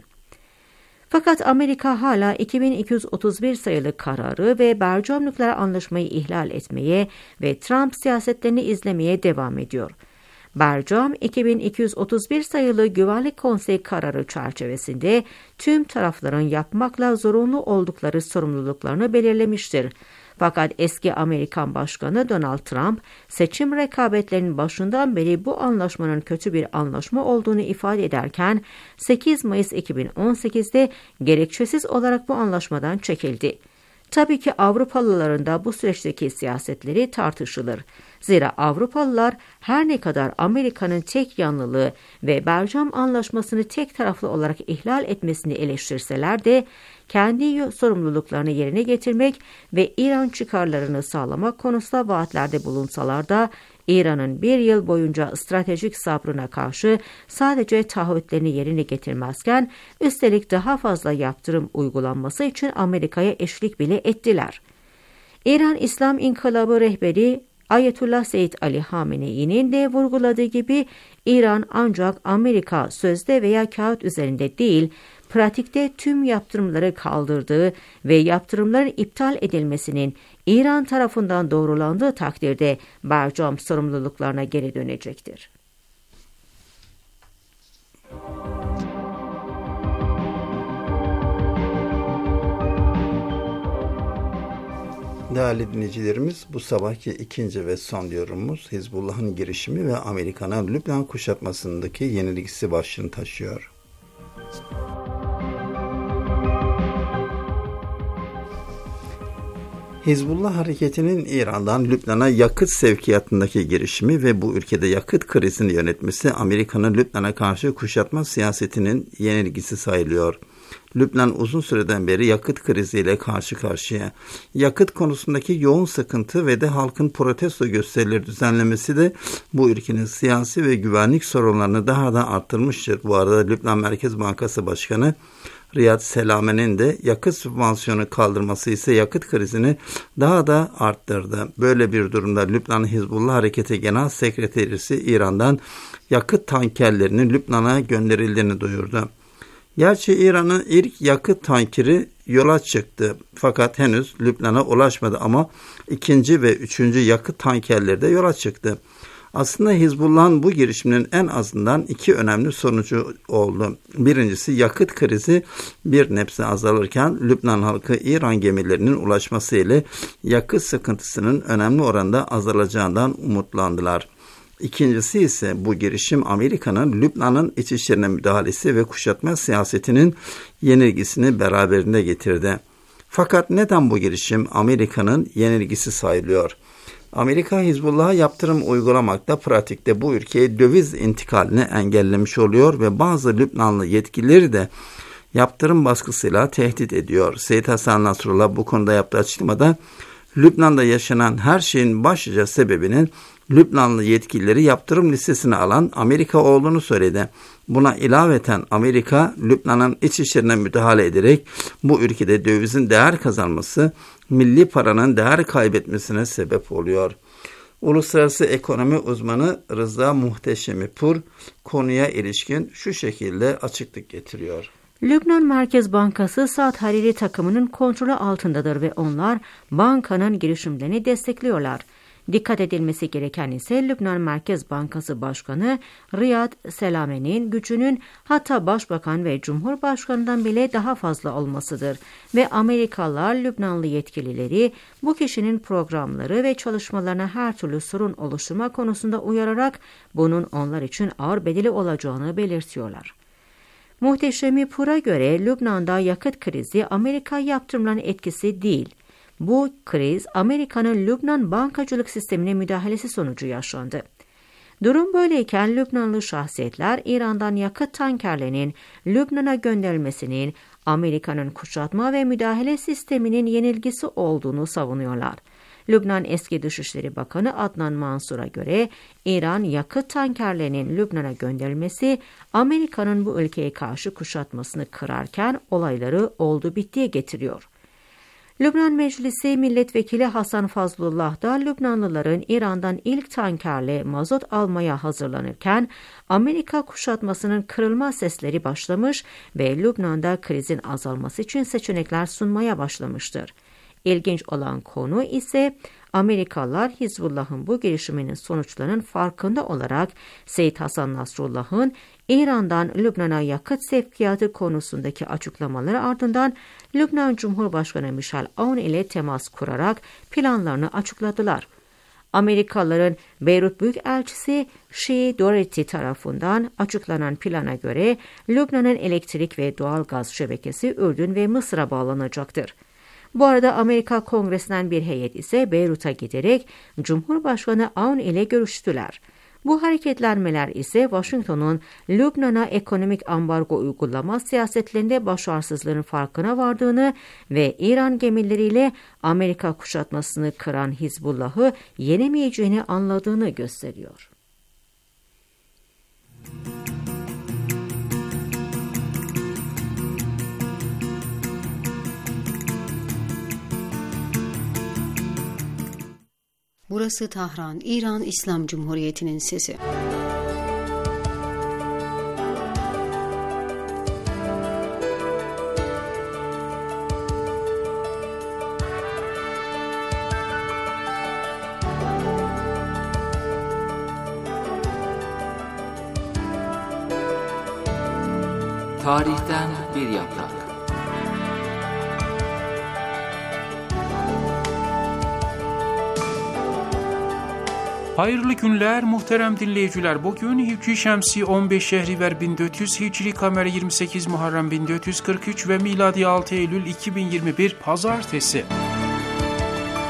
Fakat Amerika hala 2231 sayılı kararı ve Bercem Nükleer Anlaşmayı ihlal etmeye ve Trump siyasetlerini izlemeye devam ediyor. Bercem, 2231 sayılı Güvenlik Konseyi kararı çerçevesinde tüm tarafların yapmakla zorunlu oldukları sorumluluklarını belirlemiştir. Fakat eski Amerikan Başkanı Donald Trump, seçim rekabetlerinin başından beri bu anlaşmanın kötü bir anlaşma olduğunu ifade ederken, 8 Mayıs 2018'de gerekçesiz olarak bu anlaşmadan çekildi. Tabii ki Avrupalıların da bu süreçteki siyasetleri tartışılır. Zira Avrupalılar her ne kadar Amerika'nın tek yanlılığı ve Bercem Anlaşması'nı tek taraflı olarak ihlal etmesini eleştirseler de kendi sorumluluklarını yerine getirmek ve İran çıkarlarını sağlamak konusunda vaatlerde bulunsalar da İran'ın bir yıl boyunca stratejik sabrına karşı sadece taahhütlerini yerine getirmezken üstelik daha fazla yaptırım uygulanması için Amerika'ya eşlik bile ettiler. İran İslam İnkılabı rehberi Ayetullah Seyyid Ali Hamenei'nin de vurguladığı gibi İran ancak Amerika sözde veya kağıt üzerinde değil, pratikte tüm yaptırımları kaldırdığı ve yaptırımların iptal edilmesinin İran tarafından doğrulandığı takdirde Bercem sorumluluklarına geri dönecektir. Değerli dinleyicilerimiz, bu sabahki ikinci ve son yorumumuz Hizbullah'ın girişimi ve Amerika'nın Lübnan kuşatmasındaki yenilgisi başlığını taşıyor. Hizbullah hareketinin İran'dan Lübnan'a yakıt sevkiyatındaki girişimi ve bu ülkede yakıt krizini yönetmesi Amerika'nın Lübnan'a karşı kuşatma siyasetinin yenilgisi sayılıyor. Lübnan uzun süreden beri yakıt kriziyle karşı karşıya. Yakıt konusundaki yoğun sıkıntı ve de halkın protesto gösterileri düzenlemesi de bu ülkenin siyasi ve güvenlik sorunlarını daha da arttırmıştır. Bu arada Lübnan Merkez Bankası Başkanı Riyad Selame'nin de yakıt sübvansiyonu kaldırması ise yakıt krizini daha da arttırdı. Böyle bir durumda Lübnan Hizbullah Hareketi Genel Sekreterisi İran'dan yakıt tankerlerinin Lübnan'a gönderildiğini duyurdu. Gerçi İran'ın ilk yakıt tankeri yola çıktı fakat henüz Lübnan'a ulaşmadı ama ikinci ve üçüncü yakıt tankerleri de yola çıktı. Aslında Hizbullah'ın bu girişiminin en azından iki önemli sonucu oldu. Birincisi yakıt krizi bir nebze azalırken Lübnan halkı İran gemilerinin ulaşması ile yakıt sıkıntısının önemli oranda azalacağından umutlandılar. İkincisi ise bu girişim Amerika'nın Lübnan'ın iç işlerine müdahalesi ve kuşatma siyasetinin yenilgisini beraberinde getirdi. Fakat neden bu girişim Amerika'nın yenilgisi sayılıyor? Amerika Hizbullah'a yaptırım uygulamakta pratikte bu ülkeye döviz intikalini engellemiş oluyor ve bazı Lübnanlı yetkilileri de yaptırım baskısıyla tehdit ediyor. Seyyid Hasan Nasrullah bu konuda yaptığı açıklamada Lübnan'da yaşanan her şeyin başlıca sebebinin Lübnanlı yetkilileri yaptırım listesine alan Amerika olduğunu söyledi. Buna ilaveten Amerika, Lübnan'ın iç işlerine müdahale ederek bu ülkede dövizin değer kazanması, milli paranın değer kaybetmesine sebep oluyor. Uluslararası ekonomi uzmanı Rıza Muhteşemipur konuya ilişkin şu şekilde açıklık getiriyor. Lübnan Merkez Bankası Saad Hariri takımının kontrolü altındadır ve onlar bankanın girişimlerini destekliyorlar. Dikkat edilmesi gereken ise Lübnan Merkez Bankası Başkanı Riyad Selame'nin gücünün hatta Başbakan ve Cumhurbaşkanı'ndan bile daha fazla olmasıdır ve Amerikalılar Lübnanlı yetkilileri bu kişinin programları ve çalışmalarına her türlü sorun oluşturma konusunda uyararak bunun onlar için ağır bedeli olacağını belirtiyorlar. Muhteşemipur'a göre Lübnan'da yakıt krizi Amerika yaptırımlarının etkisi değil. Bu kriz Amerika'nın Lübnan bankacılık sistemine müdahalesi sonucu yaşandı. Durum böyleyken Lübnanlı şahsiyetler İran'dan yakıt tankerlerinin Lübnan'a gönderilmesinin Amerika'nın kuşatma ve müdahale sisteminin yenilgisi olduğunu savunuyorlar. Lübnan eski Dışişleri Bakanı Adnan Mansur'a göre İran yakıt tankerlerinin Lübnan'a gönderilmesi Amerika'nın bu ülkeye karşı kuşatmasını kırarken olayları oldu bittiye getiriyor. Lübnan Meclisi Milletvekili Hasan Fazlullah da Lübnanlıların İran'dan ilk tankerle mazot almaya hazırlanırken Amerika kuşatmasının kırılma sesleri başlamış ve Lübnan'da krizin azalması için seçenekler sunmaya başlamıştır. İlginç olan konu ise Amerikalılar Hizbullah'ın bu girişiminin sonuçlarının farkında olarak Seyyid Hasan Nasrullah'ın İran'dan Lübnan'a yakıt sevkiyatı konusundaki açıklamaları ardından Lübnan Cumhurbaşkanı Michel Aoun ile temas kurarak planlarını açıkladılar. Amerikalıların Beyrut Büyükelçisi Shea Doherty tarafından açıklanan plana göre Lübnan'ın elektrik ve doğalgaz şebekesi Ürdün ve Mısır'a bağlanacaktır. Bu arada Amerika Kongresi'nden bir heyet ise Beyrut'a giderek Cumhurbaşkanı Aoun ile görüştüler. Bu hareketlenmeler ise Washington'un Lübnan'a ekonomik ambargo uygulama siyasetlerinde başarısızlığının farkına vardığını ve İran gemileriyle Amerika kuşatmasını kıran Hizbullah'ı yenemeyeceğini anladığını gösteriyor. Burası Tahran, İran İslam Cumhuriyeti'nin sesi. Tarihten bir yaprak. Hayırlı günler muhterem dinleyiciler. Bugün Hicri Şemsi 15 Şehriver 1400, Hicri Kamer 28 Muharrem 1443 ve miladi 6 Eylül 2021 Pazartesi.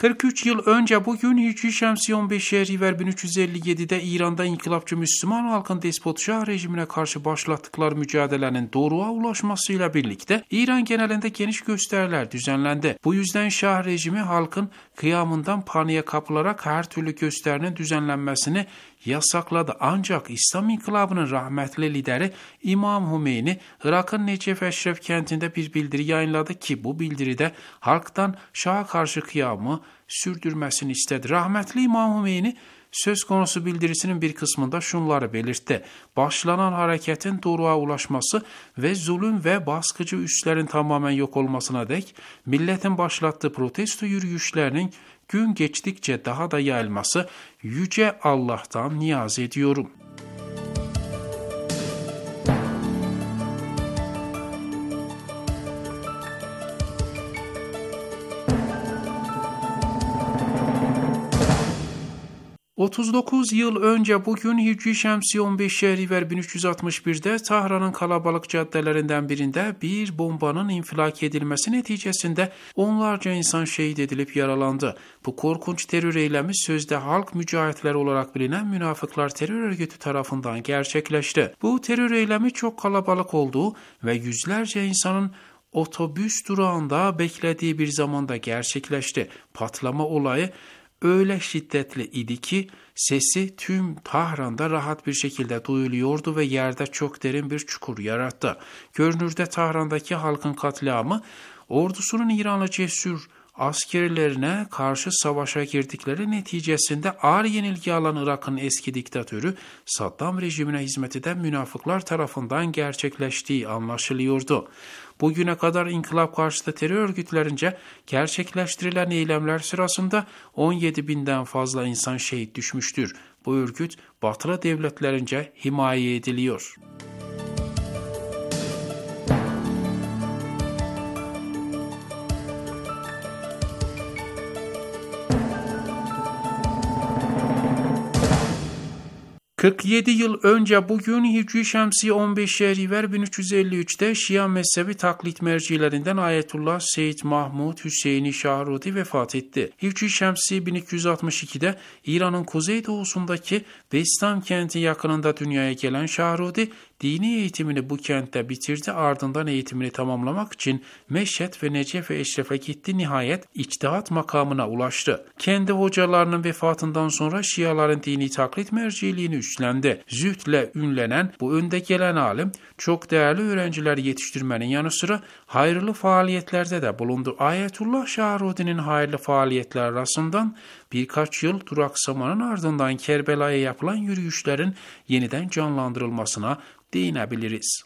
43 yıl önce bugün Hicri Şemsi 15 Şehriver 1357'de İran'da inkılapçı Müslüman halkın despot şah rejimine karşı başlattıkları mücadelenin doruğa ulaşmasıyla birlikte İran genelinde geniş gösteriler düzenlendi. Bu yüzden şah rejimi halkın kıyamından paniğe kapılarak her türlü gösterinin düzenlenmesini yasakladı. Ancak İslam İnkılabı'nın rahmetli lideri İmam Hümeyni, Irak'ın Necef Eşref kentinde bir bildiri yayınladı ki bu bildiride halktan şaha karşı kıyamı sürdürmesini istedi. Rahmetli İmam Hümeyni söz konusu bildirisinin bir kısmında şunları belirtti. Başlanan hareketin doruğa ulaşması ve zulüm ve baskıcı üslerin tamamen yok olmasına dek milletin başlattığı protesto yürüyüşlerinin gün geçtikçe daha da yayılması Yüce Allah'tan niyaz ediyorum. 39 yıl önce bugün Hicri Şemsi 15 Şehriver 1361'de Tahran'ın kalabalık caddelerinden birinde bir bombanın infilak edilmesi neticesinde onlarca insan şehit edilip yaralandı. Bu korkunç terör eylemi sözde halk mücahitleri olarak bilinen münafıklar terör örgütü tarafından gerçekleşti. Bu terör eylemi çok kalabalık olduğu ve yüzlerce insanın otobüs durağında beklediği bir zamanda gerçekleşti. Patlama olayı öyle şiddetli idi ki sesi tüm Tahran'da rahat bir şekilde duyuluyordu ve yerde çok derin bir çukur yarattı. Görünürde Tahran'daki halkın katliamı ordusunun İranlı cesur askerlerine karşı savaşa girdikleri neticesinde ağır yenilgi alan Irak'ın eski diktatörü Saddam rejimine hizmet eden münafıklar tarafından gerçekleştiği anlaşılıyordu. Bugüne kadar inkılap karşıtı terör örgütlerince gerçekleştirilen eylemler sırasında 17.000'den fazla insan şehit düşmüştür. Bu örgüt batılı devletlerince himaye ediliyor. ...47 yıl önce bugün Hicri Şemsi 15 Şehriver 1353'te Şia mezhebi taklit mercilerinden Ayetullah Seyyid Mahmud Hüseyini Şahrudi vefat etti. Hicri Şemsi 1262'de İran'ın kuzeydoğusundaki Bestam kenti yakınında dünyaya gelen Şahrudi, dini eğitimini bu kentte bitirdi, ardından eğitimini tamamlamak için Meşhed ve Necef Eşref'e gitti, nihayet içtihat makamına ulaştı. Kendi hocalarının vefatından sonra Şiaların dini taklit merciliğini üstlendi. Zühdle ünlenen bu önde gelen alim, çok değerli öğrenciler yetiştirmenin yanı sıra hayırlı faaliyetlerde de bulundu. Ayetullah Şahrudi'nin hayırlı faaliyetler arasından birkaç yıl duraksamanın ardından Kerbela'ya yapılan yürüyüşlerin yeniden canlandırılmasına değinebiliriz.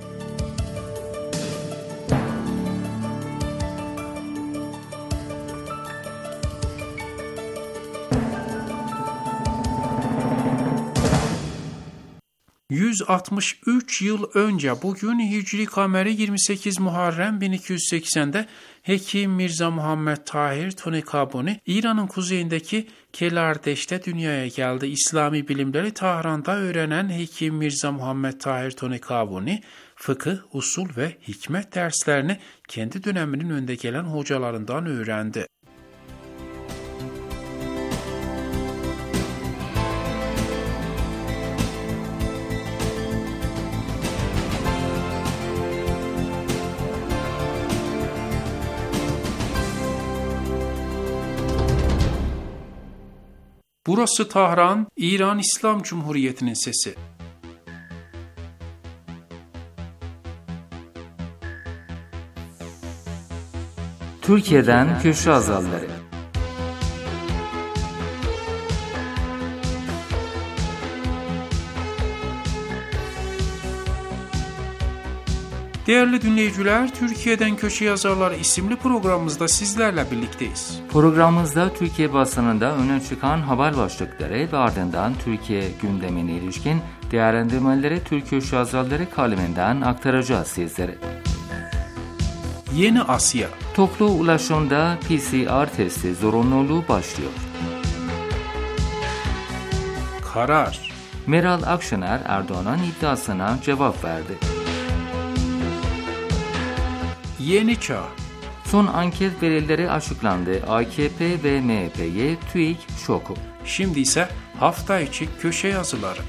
...163 yıl önce bugün Hicri Kameri 28 Muharrem 1280'de Hekim Mirza Muhammed Tahir Tonekabuni İran'ın kuzeyindeki Kelardeş'te dünyaya geldi. İslami bilimleri Tahran'da öğrenen Hekim Mirza Muhammed Tahir Tonekabuni, fıkıh, usul ve hikmet derslerini kendi döneminin önde gelen hocalarından öğrendi. Burası Tahran, İran İslam Cumhuriyeti'nin sesi. Türkiye'den köşe yazarları. Değerli dinleyiciler, Türkiye'den Köşe Yazarları isimli programımızda sizlerle birlikteyiz. Programımızda Türkiye basınında öne çıkan haber başlıkları ve ardından Türkiye gündemine ilişkin değerlendirmeleri Türk Köşe Yazarları kaleminden aktaracağız sizlere. Yeni Asya. Toplu ulaşımda PCR testi zorunluluğu başlıyor. Karar. Meral Akşener Erdoğan'ın iddiasına cevap verdi. Yeni Çağ. Son anket verileri açıklandı. AKP ve MHP'ye TÜİK şoku. Şimdi ise hafta içi köşe yazıları.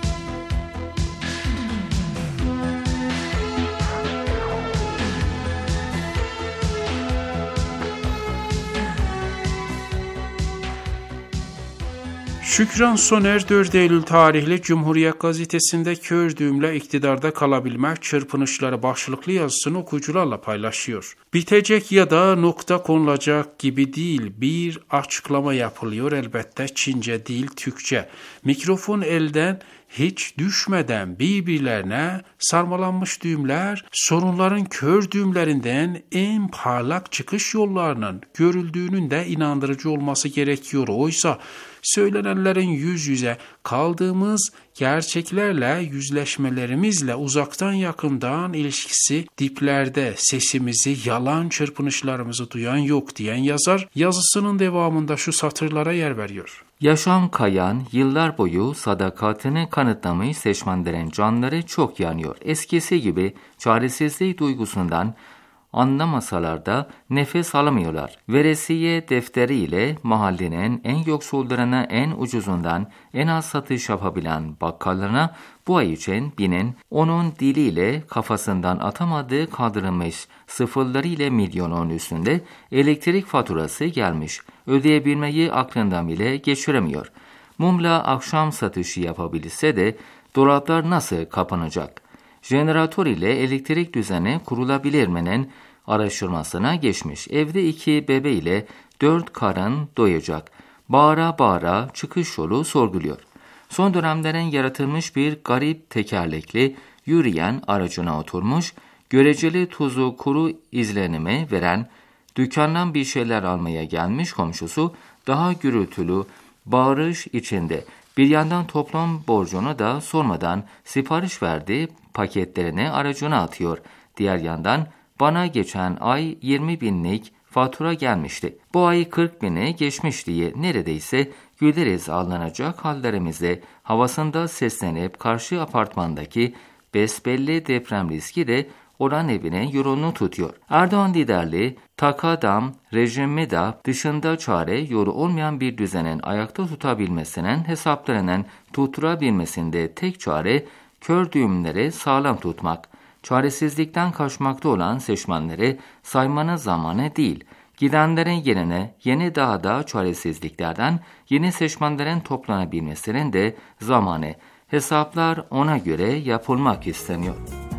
Şükran Soner 4 Eylül tarihli Cumhuriyet Gazetesi'nde kör düğümle iktidarda kalabilmek çırpınışları başlıklı yazısını okuyucularla paylaşıyor. Bitecek ya da nokta konulacak gibi değil, bir açıklama yapılıyor, elbette Çince değil Türkçe. Mikrofon elden hiç düşmeden birbirlerine sarmalanmış düğümler, sorunların kör düğümlerinden en parlak çıkış yollarının görüldüğünün de inandırıcı olması gerekiyor. Oysa söylenenlerin yüz yüze kaldığımız gerçeklerle yüzleşmelerimizle uzaktan yakından ilişkisi diplerde, sesimizi, yalan çırpınışlarımızı duyan yok diyen yazar yazısının devamında şu satırlara yer veriyor. Yaşam kayan, yıllar boyu sadakatini kanıtlamış seçmenlerin canları çok yanıyor. Eskisi gibi çaresizlik duygusundan anlamasalar da nefes alamıyorlar. Veresiye defteriyle mahallenin en yoksullarına en ucuzundan en az satış yapabilen bakkallarına bu ay için binin onun diliyle kafasından atamadığı kaldırılmış sıfırlarıyla milyonun üstünde elektrik faturası gelmiş. Ödeyebilmeyi aklından bile geçiremiyor. Mumla akşam satışı yapabilse de dolaplar nasıl kapanacak? Jeneratör ile elektrik düzeni kurulabilir mi'nin araştırmasına geçmiş. Evde 2 bebeğiyle 4 karın doyacak. Bağıra bağıra çıkış yolu sorguluyor. Son dönemlerin yaratılmış bir garip tekerlekli yürüyen aracına oturmuş, göreceli tuzu kuru izlenimi veren dükkandan bir şeyler almaya gelmiş komşusu daha gürültülü bağırış içinde. Bir yandan toplam borcunu da sormadan sipariş verdiği paketlerini aracına atıyor. Diğer yandan bana geçen ay 20 binlik fatura gelmişti. Bu ay 40 bini geçmiş diye neredeyse güleriz alınacak hallerimizde havasında seslenip karşı apartmandaki besbelli deprem riski de oran evine yolunu tutuyor. Erdoğan liderliği takadam rejimi de dışında çare yolu olmayan bir düzenin ayakta tutabilmesinin hesaplarının tutturabilmesinde tek çare kör düğümleri sağlam tutmak. Çaresizlikten kaçmakta olan seçmenleri saymanın zamanı değil. Gidenlerin yerine yeni daha da çaresizliklerden yeni seçmenlerin toplanabilmesinin de zamanı. Hesaplar ona göre yapılmak isteniyor.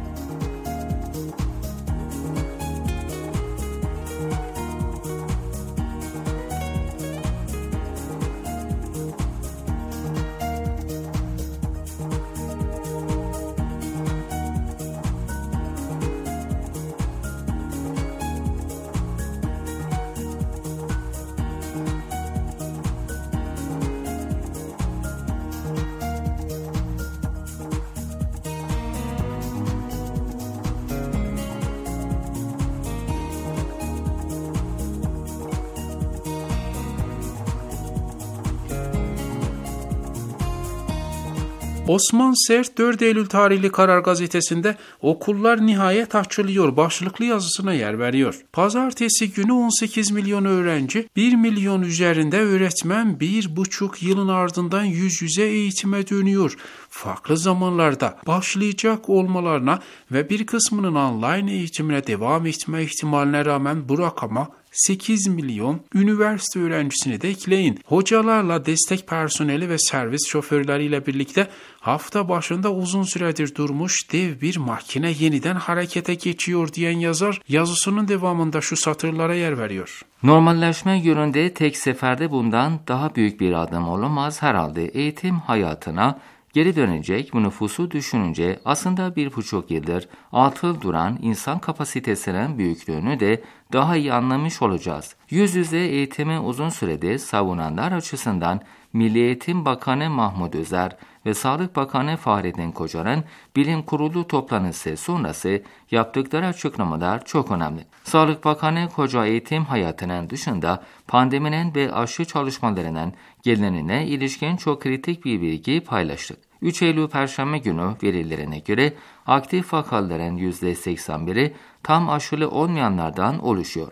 Osman Sert 4 Eylül tarihli Karar Gazetesi'nde okullar nihayet açılıyor başlıklı yazısına yer veriyor. Pazartesi günü 18 milyon öğrenci, 1 milyon üzerinde öğretmen 1,5 yılın ardından yüz yüze eğitime dönüyor. Farklı zamanlarda başlayacak olmalarına ve bir kısmının online eğitimine devam etme ihtimaline rağmen bu rakama 8 milyon üniversite öğrencisini de ekleyin. Hocalarla, destek personeli ve servis şoförleriyle birlikte hafta başında uzun süredir durmuş dev bir makine yeniden harekete geçiyor diyen yazar yazısının devamında şu satırlara yer veriyor. Normalleşme yönünde tek seferde bundan daha büyük bir adım olamaz herhalde. Eğitim hayatına geri dönecek bu nüfusu düşününce aslında 1,5 yıldır atıl duran insan kapasitesinin büyüklüğünü de daha iyi anlamış olacağız. Yüz yüze eğitimi uzun süredir savunanlar açısından Milli Eğitim Bakanı Mahmut Özer ve Sağlık Bakanı Fahrettin Kocar'ın bilim kurulu toplantısı sonrası yaptıkları açıklamalar çok önemli. Sağlık Bakanı Koca eğitim hayatının dışında pandeminin ve aşı çalışmalarının gelenine ilişkin çok kritik bir bilgi paylaştık. 3 Eylül Perşembe günü verilerine göre aktif vakaların %81'i tam aşılı olmayanlardan oluşuyor.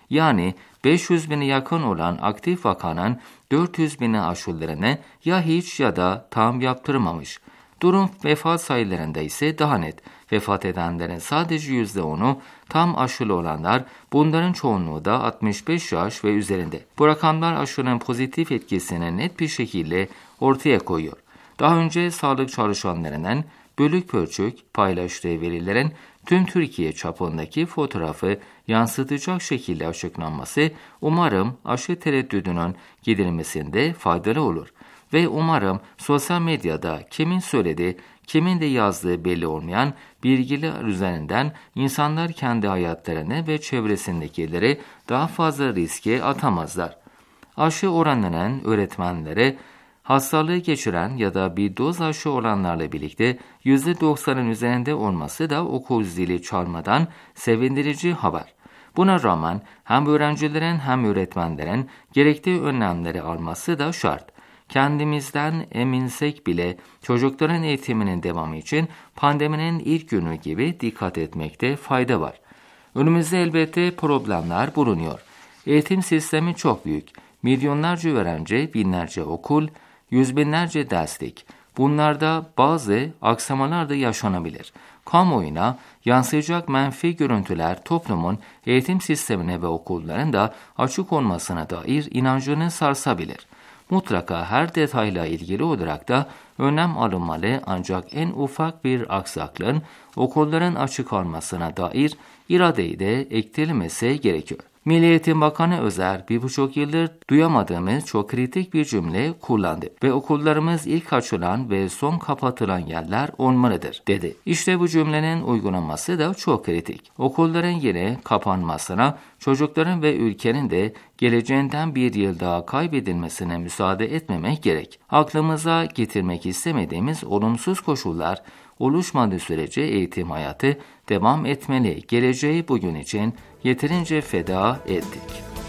Yani 500 bine yakın olan aktif vakanın 400 bini aşılarını ya hiç ya da tam yaptırmamış. Durum vefat sayılarında ise daha net. Vefat edenlerin sadece %10'u tam aşılı olanlar, bunların çoğunluğu da 65 yaş ve üzerinde. Bu rakamlar aşının pozitif etkisini net bir şekilde ortaya koyuyor. Daha önce sağlık çalışanlarının bölük pörçük paylaştığı verilerin tüm Türkiye çapındaki fotoğrafı yansıtacak şekilde açıklanması umarım aşı tereddüdünün giderilmesinde faydalı olur. Ve umarım sosyal medyada kimin söylediği, kimin de yazdığı belli olmayan bilgiler üzerinden insanlar kendi hayatlarını ve çevresindekileri daha fazla riske atamazlar. Aşı oranlanan öğretmenlere hastalığı geçiren ya da bir doz aşı olanlarla birlikte %90'ın üzerinde olması da okul zili çalmadan sevindirici haber. Buna rağmen hem öğrencilerin hem öğretmenlerin gerektiği önlemleri alması da şart. Kendimizden eminsek bile çocukların eğitiminin devamı için pandeminin ilk günü gibi dikkat etmekte fayda var. Önümüzde elbette problemler bulunuyor. Eğitim sistemi çok büyük. Milyonlarca öğrenci, binlerce okul, yüz binlerce derslik. Bunlarda bazı aksamalar da yaşanabilir. Kamuoyuna yansıyacak menfi görüntüler toplumun eğitim sistemine ve okulların da açık olmasına dair inancını sarsabilir. Mutlaka her detayla ilgili olarak da önlem alınmalı, ancak en ufak bir aksaklığın okulların açık olmasına dair iradeyi de eklenmesi gerekiyor. Milli Eğitim Bakanı Özer 1,5 yıldır duyamadığımız çok kritik bir cümle kullandı ve okullarımız ilk açılan ve son kapatılan yerler olmalıdır dedi. İşte bu cümlenin uygulanması da çok kritik. Okulların yine kapanmasına, çocukların ve ülkenin de geleceğinden bir yıl daha kaybedilmesine müsaade etmemek gerek. Aklımıza getirmek istemediğimiz olumsuz koşullar oluşmadığı sürece eğitim hayatı devam etmeli. Geleceği bugün için yeterince feda ettik.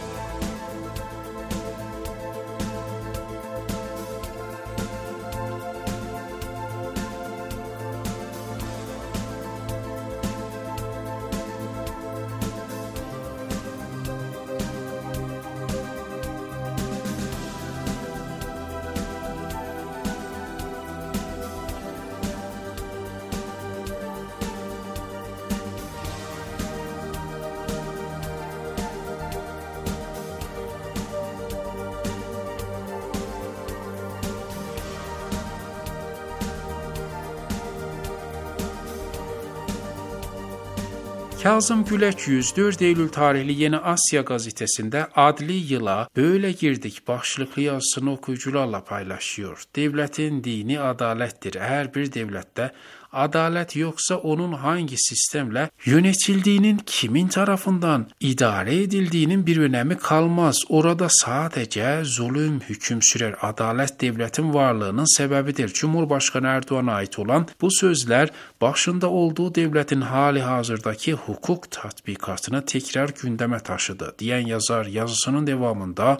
Kazım Gülek 4 Eylül tarihli Yeni Asya gazetesinde adli yıla böyle girdik başlıklı yazısını okuyucularla paylaşıyor. Devletin dini adalettir. Eğer bir devlette adalet yoksa onun hangi sistemle yönetildiğinin, kimin tarafından idare edildiğinin bir önemi kalmaz. Orada sadece zulüm hüküm sürer. Adalet devletin varlığının sebebidir. Cumhurbaşkanı Erdoğan'a ait olan bu sözler başında olduğu devletin hali hazırdaki hukuk tatbikatını tekrar gündeme taşıdı diyen yazar yazısının devamında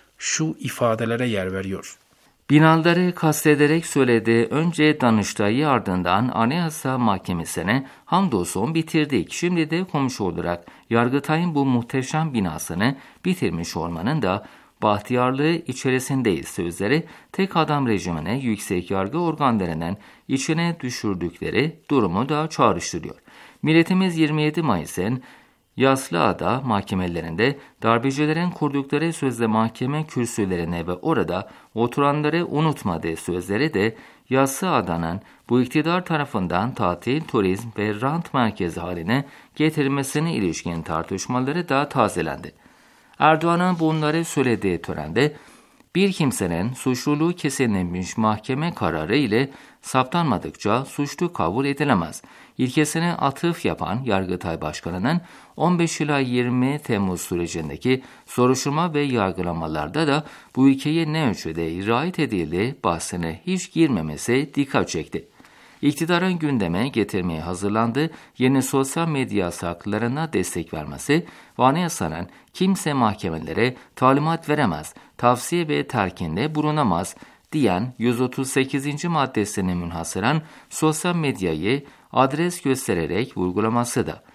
şu ifadelere yer veriyor. Binaları kastederek söyledi. Önce Danıştay'ı, ardından Anayasa Mahkemesi'ne hamdolsun bitirdik. Şimdi de komşu olarak Yargıtay'ın bu muhteşem binasını bitirmiş olmanın da bahtiyarlığı içerisindeyiz sözleri tek adam rejimine yüksek yargı organlarının içine düşürdükleri durumu da çağrıştırıyor. Milletimiz 27 Mayıs'ın Yassıada mahkemelerinde darbecilerin kurdukları sözde mahkeme kürsülerine ve orada oturanları unutmadığı sözleri de Yassıada'nın bu iktidar tarafından tatil, turizm ve rant merkezi haline getirilmesine ilişkin tartışmaları da tazelendi. Erdoğan'ın bunları söylediği törende bir kimsenin suçluluğu kesinleşmiş mahkeme kararı ile saptanmadıkça suçlu kabul edilemez ilkesine atıf yapan Yargıtay Başkanı'nın 15 ila 20 Temmuz sürecindeki soruşturma ve yargılamalarda da bu ilkeye ne ölçüde riayet edildiği bahsine hiç girmemesi dikkat çekti. İktidarın gündeme getirmeye hazırlandığı yeni sosyal medya yasaklarına destek vermesi ve anayasanın kimse mahkemelere talimat veremez, tavsiye ve terkinde bulunamaz diyen 138. maddesine münhasıran sosyal medyayı adres göstererek vurgulaması da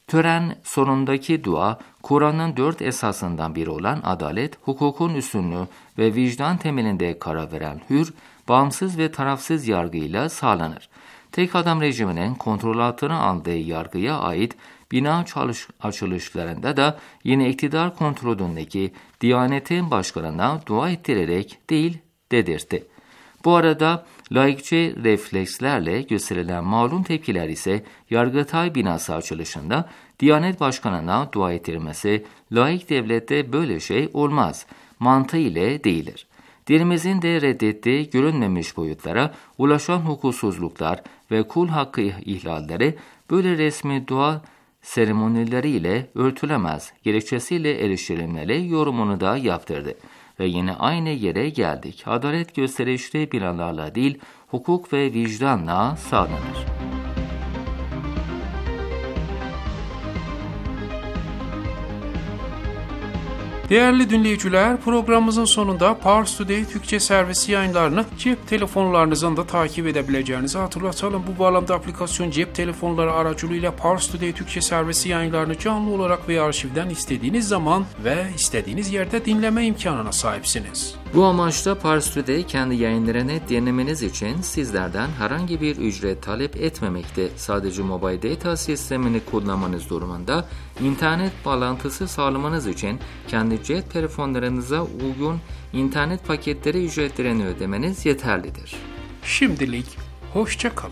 Tören sonundaki dua, Kur'an'ın 4 esasından biri olan adalet, hukukun üstünlüğü ve vicdan temelinde karar veren hür, bağımsız ve tarafsız yargıyla sağlanır. Tek adam rejiminin kontrol altına aldığı yargıya ait bina açılışlarında da yine iktidar kontrolündeki Diyanet'in başkanına dua ettirerek değil dedirtti. Bu arada laikçi reflekslerle gösterilen malum tepkiler ise Yargıtay binası açılışında Diyanet Başkanı'na dua ettirmesi, laik devlette böyle şey olmaz mantığı ile değildir. Dinimizin de reddettiği görünmemiş boyutlara ulaşan hukuksuzluklar ve kul hakkı ihlalleri böyle resmi dua seremonileriyle örtülemez gerekçesiyle eleştirilmeli yorumunu da yaptırdı. Ve yine aynı yere geldik. Adalet gösterişli planlarla değil, hukuk ve vicdanla sağlanır. Değerli dinleyiciler, programımızın sonunda Pars Today Türkçe servisi yayınlarını cep telefonlarınızdan da takip edebileceğinizi hatırlatalım. Bu bağlamda aplikasyon cep telefonları aracılığıyla Pars Today Türkçe servisi yayınlarını canlı olarak veya arşivden istediğiniz zaman ve istediğiniz yerde dinleme imkanına sahipsiniz. Bu amaçla Pars Today kendi yayınlarını dinlemeniz için sizlerden herhangi bir ücret talep etmemekte. Sadece mobil data sistemini kullanmanız durumunda internet bağlantısı sağlamanız için kendi cep telefonlarınıza uygun internet paketleri ücretlerini ödemeniz yeterlidir. Şimdilik hoşça kalın.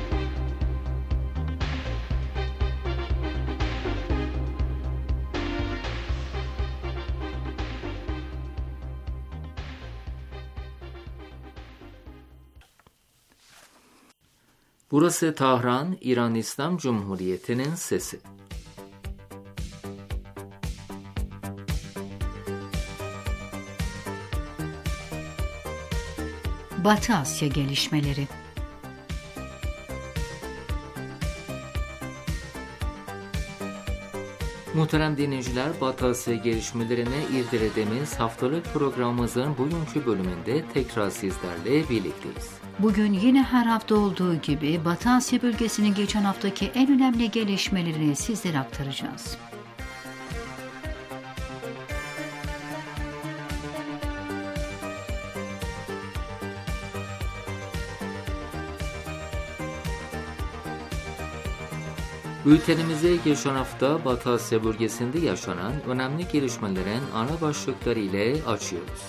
Burası Tahran, İran İslam Cumhuriyeti'nin sesi. Batı Asya gelişmeleri. Muhterem dinleyiciler, Batı Asya gelişmelerine irdelediğimiz haftalık programımızın bugünkü bölümünde tekrar sizlerle birlikteyiz. Bugün yine her hafta olduğu gibi Batı Asya bölgesinin geçen haftaki en önemli gelişmelerini sizlere aktaracağız. Bültenimize geçen hafta Batı Asya bölgesinde yaşanan önemli gelişmelerin ana başlıkları ile açıyoruz.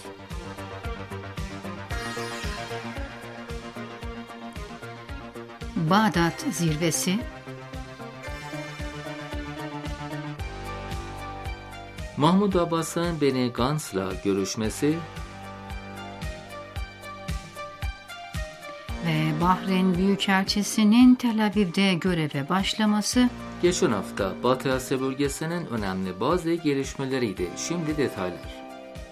Bağdat zirvesi, Mahmud Abbas'ın Beni Gantz'la görüşmesi ve Bahreyn Büyükelçisi'nin Tel Aviv'de göreve başlaması. Geçen hafta Batı Asya bölgesinin önemli bazı gelişmeleriydi. Şimdi detaylar.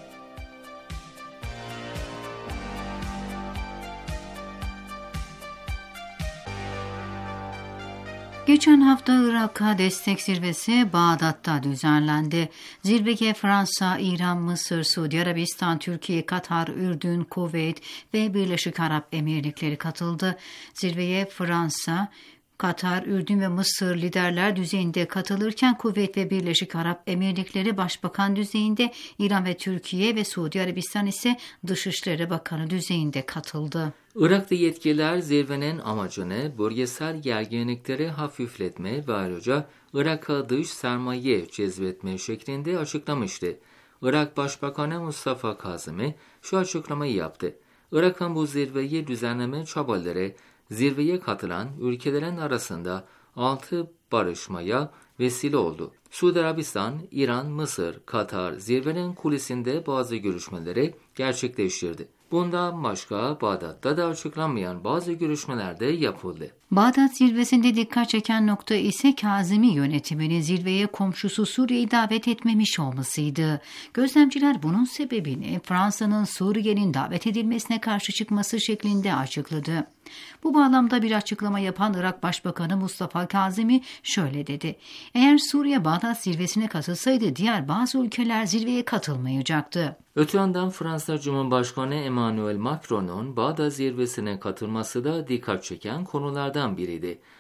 Geçen hafta Irak'a destek zirvesi Bağdat'ta düzenlendi. Zirveye Fransa, İran, Mısır, Suudi Arabistan, Türkiye, Katar, Ürdün, Kuveyt ve Birleşik Arap Emirlikleri katıldı. Zirveye Fransa, Katar, Ürdün ve Mısır liderler düzeyinde katılırken Kuveyt ve Birleşik Arap Emirlikleri Başbakan düzeyinde, İran ve Türkiye ve Suudi Arabistan ise Dışişleri Bakanı düzeyinde katıldı. Irak'ta yetkililer zirvenin amacını bölgesel gerginlikleri hafifletme ve ayrıca Irak'a dış sermaye cezbetme şeklinde açıklamıştı. Irak Başbakanı Mustafa Kazimi şu açıklamayı yaptı. Irak'ın bu zirveyi düzenleme çabaları zirveye katılan ülkelerin arasında 6 barışmaya vesile oldu. Suudi Arabistan, İran, Mısır, Katar zirvenin kulisinde bazı görüşmeleri gerçekleştirdi. Bundan başka Bağdat'ta da açıklanmayan bazı görüşmeler de yapıldı. Bağdat zirvesinde dikkat çeken nokta ise Kazimi yönetiminin zirveye komşusu Suriye'yi davet etmemiş olmasıydı. Gözlemciler bunun sebebini Fransa'nın Suriye'nin davet edilmesine karşı çıkması şeklinde açıkladı. Bu bağlamda bir açıklama yapan Irak Başbakanı Mustafa Kazimi şöyle dedi. Eğer Suriye Bağdat zirvesine katılsaydı diğer bazı ülkeler zirveye katılmayacaktı. Öte yandan Fransa Cumhurbaşkanı Emmanuel Macron'un Bağdat zirvesine katılması da dikkat çeken konulardan biriydi.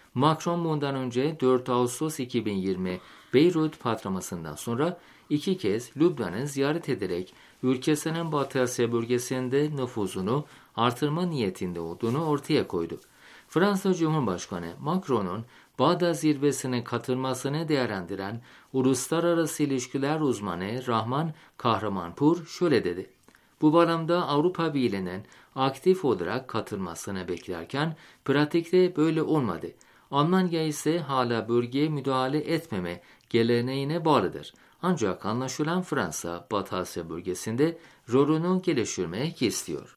Macron bundan önce 4 Ağustos 2020 Beyrut patlamasından sonra 2 kez Lübnan'ı ziyaret ederek ülkesinin Batı Asya bölgesinde nüfuzunu artırma niyetinde olduğunu ortaya koydu. Fransa Cumhurbaşkanı Macron'un Bağdat zirvesine katılmasını değerlendiren uluslararası ilişkiler uzmanı Rahman Kahramanpur şöyle dedi. Bu bağlamda Avrupa Birliği'nin aktif olarak katılmasını beklerken pratikte böyle olmadı. Almanya ise hala bölgeye müdahale etmeme geleneğine bağlıdır. Ancak anlaşılan Fransa, Batı Asya bölgesinde rolünü geliştirmek istiyor.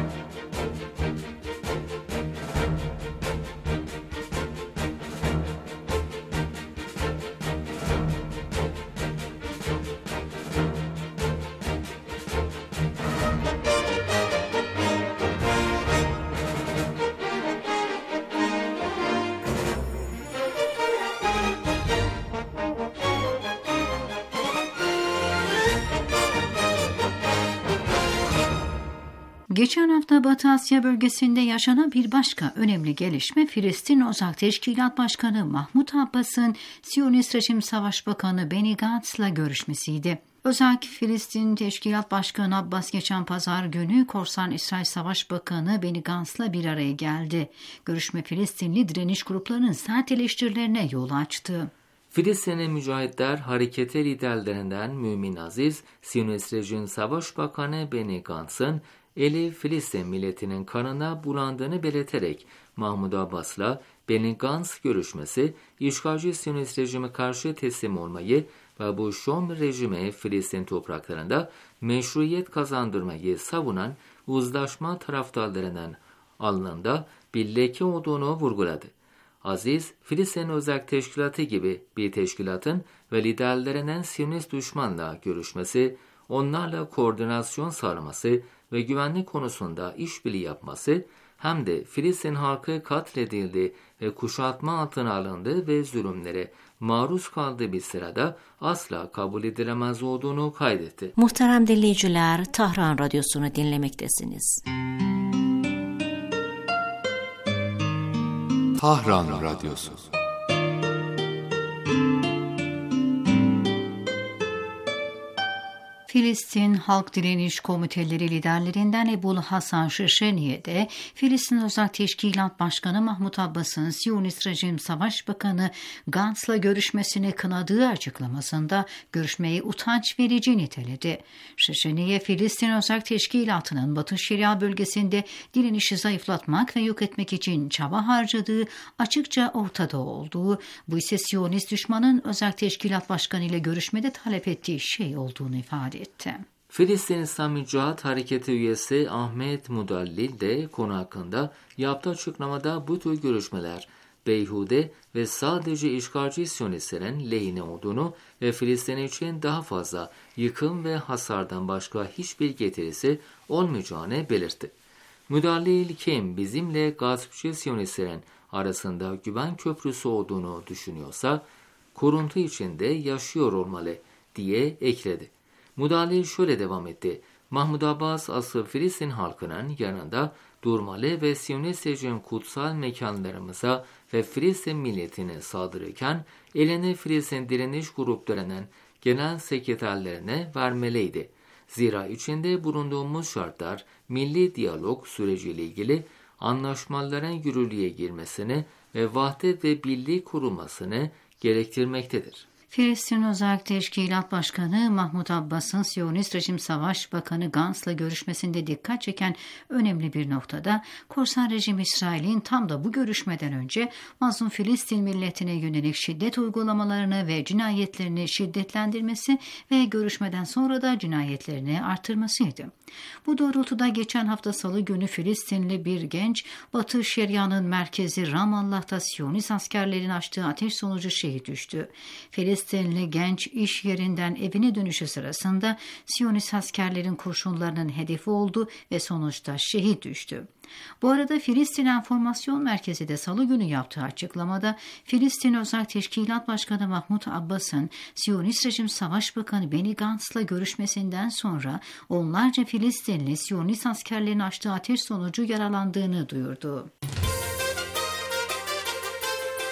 Geçen hafta Batı Asya bölgesinde yaşanan bir başka önemli gelişme Filistin Uzak Teşkilat Başkanı Mahmut Abbas'ın Siyonist Rejim Savaş Bakanı Benny Gantz'la görüşmesiydi. Özak Filistin Teşkilat Başkanı Abbas geçen pazar günü Korsan İsrail Savaş Bakanı Benny Gantz'la bir araya geldi. Görüşme Filistinli direniş gruplarının sert eleştirilerine yol açtı. Filistinli Mücahitler Hareketi liderlerinden Mümin Aziz, Siyonist Rejim Savaş Bakanı Benny Gantz'ın eli Filistin milletinin kanına bulandığını belirterek Mahmud Abbas'la Benny Gantz görüşmesi, işgalci Siyonist rejime karşı teslim olmayı ve bu şom rejime Filistin topraklarında meşruiyet kazandırmayı savunan uzlaşma taraftarlarının alnında bir leke olduğunu vurguladı. Aziz, Filistin Özel Teşkilatı gibi bir teşkilatın ve liderlerinin Siyonist düşmanla görüşmesi, onlarla koordinasyon sağlaması ve güvenlik konusunda işbirliği yapması, hem de Filistin halkı katledildi ve kuşatma altına alındı ve zulümlere maruz kaldığı bir sırada asla kabul edilemez olduğunu kaydetti. Muhterem dinleyiciler, Tahran Radyosu'nu dinlemektesiniz. Tahran Radyosu. Filistin Halk Direniş Komiteleri liderlerinden Ebul Hasan Şişeniye de Filistin Özel Teşkilat Başkanı Mahmut Abbas'ın Siyonist Rejim Savaş Bakanı Gantz'la görüşmesini kınadığı açıklamasında görüşmeyi utanç verici niteledi. Şişeniye, Filistin Özel Teşkilatı'nın Batı Şeria bölgesinde direnişi zayıflatmak ve yok etmek için çaba harcadığı açıkça ortada olduğu, bu ise Siyonist düşmanın Özel Teşkilat Başkanı ile görüşmede talep ettiği şey olduğunu ifade etti. Filistin İslami Cihat Hareketi üyesi Ahmet Mudallil de konu hakkında yaptığı açıklamada bu tür görüşmeler beyhude ve sadece işgalci Siyonistlerin lehine olduğunu ve Filistin için daha fazla yıkım ve hasardan başka hiçbir getirisi olmayacağını belirtti. Mudallil kim bizimle gaspçı Siyonistlerin arasında güven köprüsü olduğunu düşünüyorsa kuruntu içinde yaşıyor olmalı diye ekledi. Mudallil şöyle devam etti. Mahmud Abbas asıl Filistin halkının yanında durmalı ve Siyonist rejim kutsal mekanlarımıza ve Filistin milletine saldırırken elini Filistin direniş gruplarının genel sekreterlerine vermeliydi. Zira içinde bulunduğumuz şartlar milli diyalog süreciyle ilgili anlaşmaların yürürlüğe girmesini ve vahdet ve birlik kurulmasını gerektirmektedir. Filistin Özel Teşkilat Başkanı Mahmut Abbas'ın Siyonist Rejim Savaş Bakanı Gantz'la görüşmesinde dikkat çeken önemli bir noktada korsan rejim İsrail'in tam da bu görüşmeden önce mazlum Filistin milletine yönelik şiddet uygulamalarını ve cinayetlerini şiddetlendirmesi ve görüşmeden sonra da cinayetlerini artırmasıydı. Bu doğrultuda geçen hafta Salı günü Filistinli bir genç Batı Şeria'nın merkezi Ramallah'ta Siyonist askerlerin açtığı ateş sonucu şehit düştü. Filistinli genç iş yerinden evine dönüşü sırasında Siyonist askerlerin kurşunlarının hedefi oldu ve sonuçta şehit düştü. Bu arada Filistin Enformasyon Merkezi de Salı günü yaptığı açıklamada Filistin Özel Teşkilat Başkanı Mahmut Abbas'ın Siyonist Rejim Savaş Bakanı Benny Gantz'la görüşmesinden sonra onlarca Filistinli Siyonist askerlerin açtığı ateş sonucu yaralandığını duyurdu.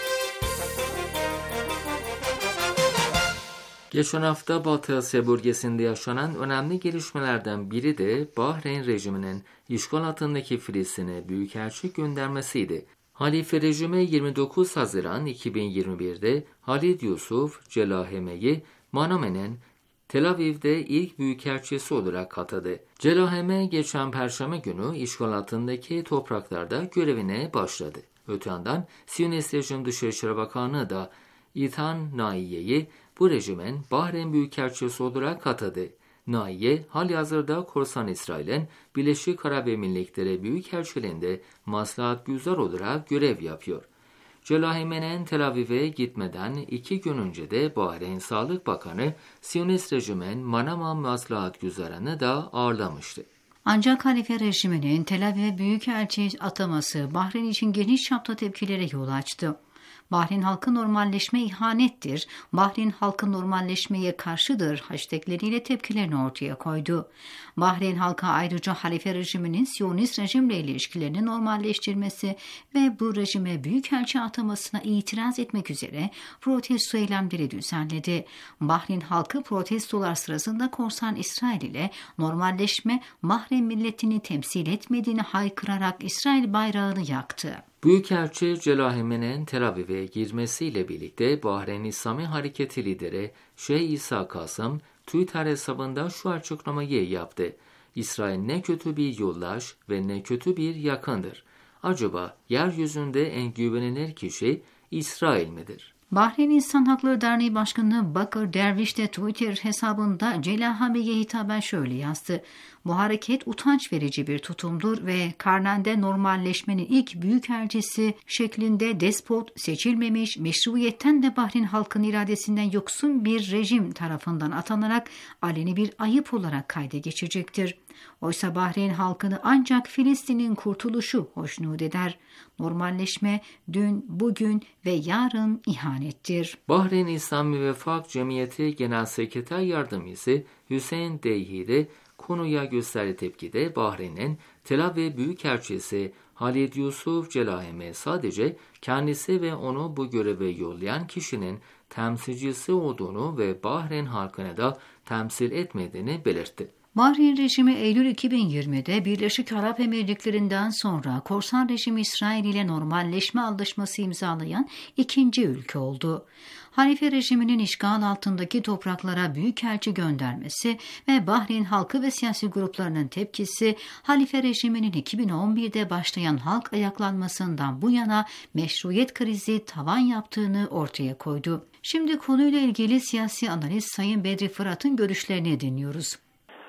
Geçen hafta Batı Asya bölgesinde yaşanan önemli gelişmelerden biri de Bahreyn rejiminin işgal altındaki Filistin'e büyükelçi göndermesiydi. Halife rejimi 29 Haziran 2021'de Halid Yusuf Celaheme'yi Maname'nin Tel Aviv'de ilk büyükelçisi olarak atadı. Celaheme geçen Perşembe günü işgal altındaki topraklarda görevine başladı. Öte yandan Siyonist rejim Dışişleri Bakanı da İtan Naiye'yi bu rejimin Bahreyn Büyükelçisi olarak atadı. Naiye, halihazırda Korsan İsrail'in Birleşik Arap Emirlikleri Büyükelçiliğinde maslahatgüzar olarak görev yapıyor. Celaheme'nin Tel Aviv'e gitmeden 2 gün önce de Bahreyn Sağlık Bakanı Siyonist rejimin Manama maslahatgüzarını da ağırlamıştı. Ancak halife rejiminin Tel Aviv'e büyükelçi ataması Bahreyn için geniş çapta tepkilere yol açtı. Bahreyn halkı normalleşme ihanettir, Bahreyn halkı normalleşmeye karşıdır hashtagleriyle tepkilerini ortaya koydu. Bahreyn halkı ayrıca halife rejiminin Siyonist rejimle ilişkilerini normalleştirmesi ve bu rejime büyükelçi atamasına itiraz etmek üzere protesto eylemleri düzenledi. Bahreyn halkı protestolar sırasında Korsan İsrail ile normalleşme Bahreyn milletini temsil etmediğini haykırarak İsrail bayrağını yaktı. Büyükelçi Celaheme'nin Tel Aviv'e girmesiyle birlikte Bahreyn İslami Hareketi lideri Şeyh İsa Kasım Twitter hesabında şu açıklamayı yaptı. İsrail ne kötü bir yoldaş ve ne kötü bir yakındır. Acaba yeryüzünde en güvenilir kişi İsrail midir? Bahreyn İnsan Hakları Derneği Başkanı Bakır Derviş de Twitter hesabında Celaheme'ye hitaben şöyle yazdı. Bu hareket utanç verici bir tutumdur ve Karnen'de normalleşmenin ilk büyükelçisi şeklinde despot, seçilmemiş, meşruiyetten de Bahreyn halkının iradesinden yoksun bir rejim tarafından atanarak aleni bir ayıp olarak kayda geçecektir. Oysa Bahreyn halkını ancak Filistin'in kurtuluşu hoşnut eder. Normalleşme dün, bugün ve yarın ihanettir. Bahreyn İslami Vefak Cemiyeti Genel Sekreter Yardımcısı Hüseyin Deyhi de konuya gösterdiği tepkide Bahreyn'in Tel Aviv Büyükelçisi Halid Yusuf Celaheme sadece kendisi ve onu bu göreve yollayan kişinin temsilcisi olduğunu ve Bahreyn halkını da temsil etmediğini belirtti. Bahreyn rejimi Eylül 2020'de Birleşik Arap Emirlikleri'nden sonra korsan rejim İsrail ile normalleşme anlaşması imzalayan ikinci ülke oldu. Halife rejiminin işgal altındaki topraklara büyükelçi göndermesi ve Bahreyn halkı ve siyasi gruplarının tepkisi halife rejiminin 2011'de başlayan halk ayaklanmasından bu yana meşruiyet krizi tavan yaptığını ortaya koydu. Şimdi konuyla ilgili siyasi analist Sayın Bedri Fırat'ın görüşlerini dinliyoruz.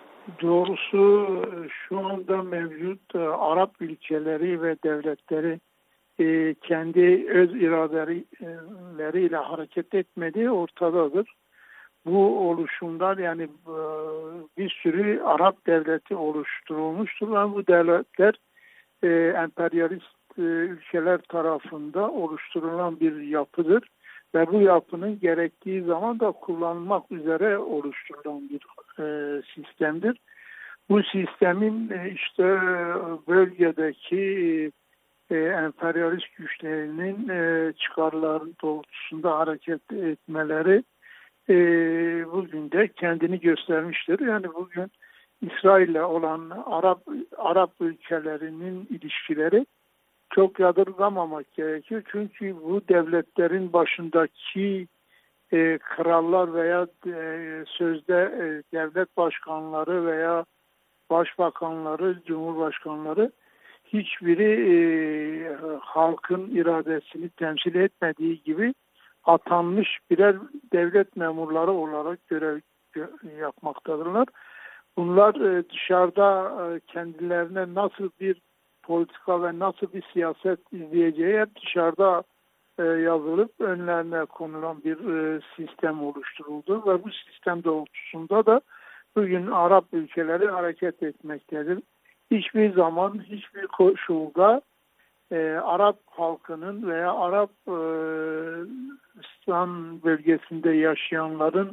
Doğrusu şu anda mevcut Arap ülkeleri ve devletleri kendi öz iradeleriyle hareket etmediği ortadadır. Bu oluşumlar yani bir sürü Arap devleti oluşturulmuştur ve bu devletler emperyalist ülkeler tarafından oluşturulan bir yapıdır. Ve bu yapının gerektiği zaman da kullanılmak üzere oluşturulan bir sistemdir. Bu sistemin işte bölgedeki emperyalist güçlerinin çıkarları doğrultusunda hareket etmeleri bugün de kendini göstermiştir. Yani bugün İsrail'le olan Arap ülkelerinin ilişkileri çok yadırgamamak gerekiyor. Çünkü bu devletlerin başındaki krallar veya sözde devlet başkanları veya başbakanları, cumhurbaşkanları hiçbiri halkın iradesini temsil etmediği gibi atanmış birer devlet memurları olarak görev yapmaktadırlar. Bunlar dışarıda kendilerine nasıl bir politika ve nasıl bir siyaset izleyeceği hep dışarıda yazılıp önlerine konulan bir sistem oluşturuldu ve bu sistem doğrultusunda da bugün Arap ülkeleri hareket etmektedir. Hiçbir zaman, hiçbir koşulda Arap halkının veya Arabistan bölgesinde yaşayanların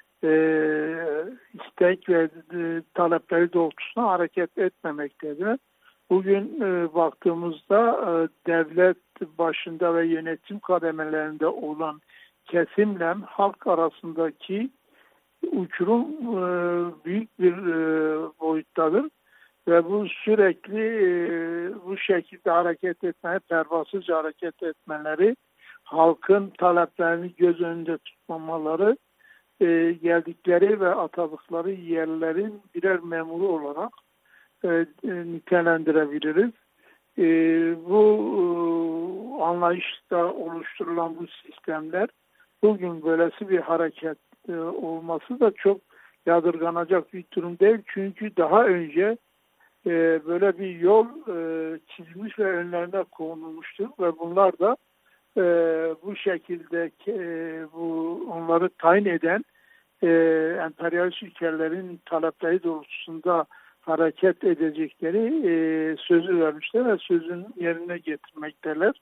istek ve talepleri doğrultusunda hareket etmemektedir. Bugün baktığımızda devlet başında ve yönetim kademelerinde olan kesimle halk arasındaki uçurum büyük bir boyuttadır. Ve bu sürekli bu şekilde hareket etmeye, pervasızca hareket etmeleri, halkın taleplerini göz önünde tutmamaları, geldikleri ve atadıkları yerlerin birer memuru olarak nitelendirebiliriz. Bu anlayışta oluşturulan bu sistemler bugün böylesi bir hareket olması da çok yadırganacak bir durum değil. Çünkü daha önce böyle bir yol çizilmiş ve önlerine konulmuştur ve bunlar da bu şekilde onları tayin eden emperyalist ülkelerin talepleri doğrultusunda hareket edecekleri sözü vermişler ve sözün yerine getirmekteler.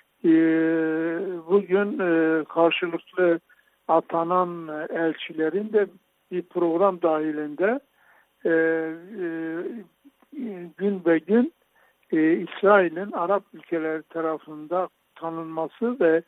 Bugün karşılıklı atanan elçilerin de bir program dahilinde gün be gün İsrail'in Arap ülkeleri tarafında tanınması ve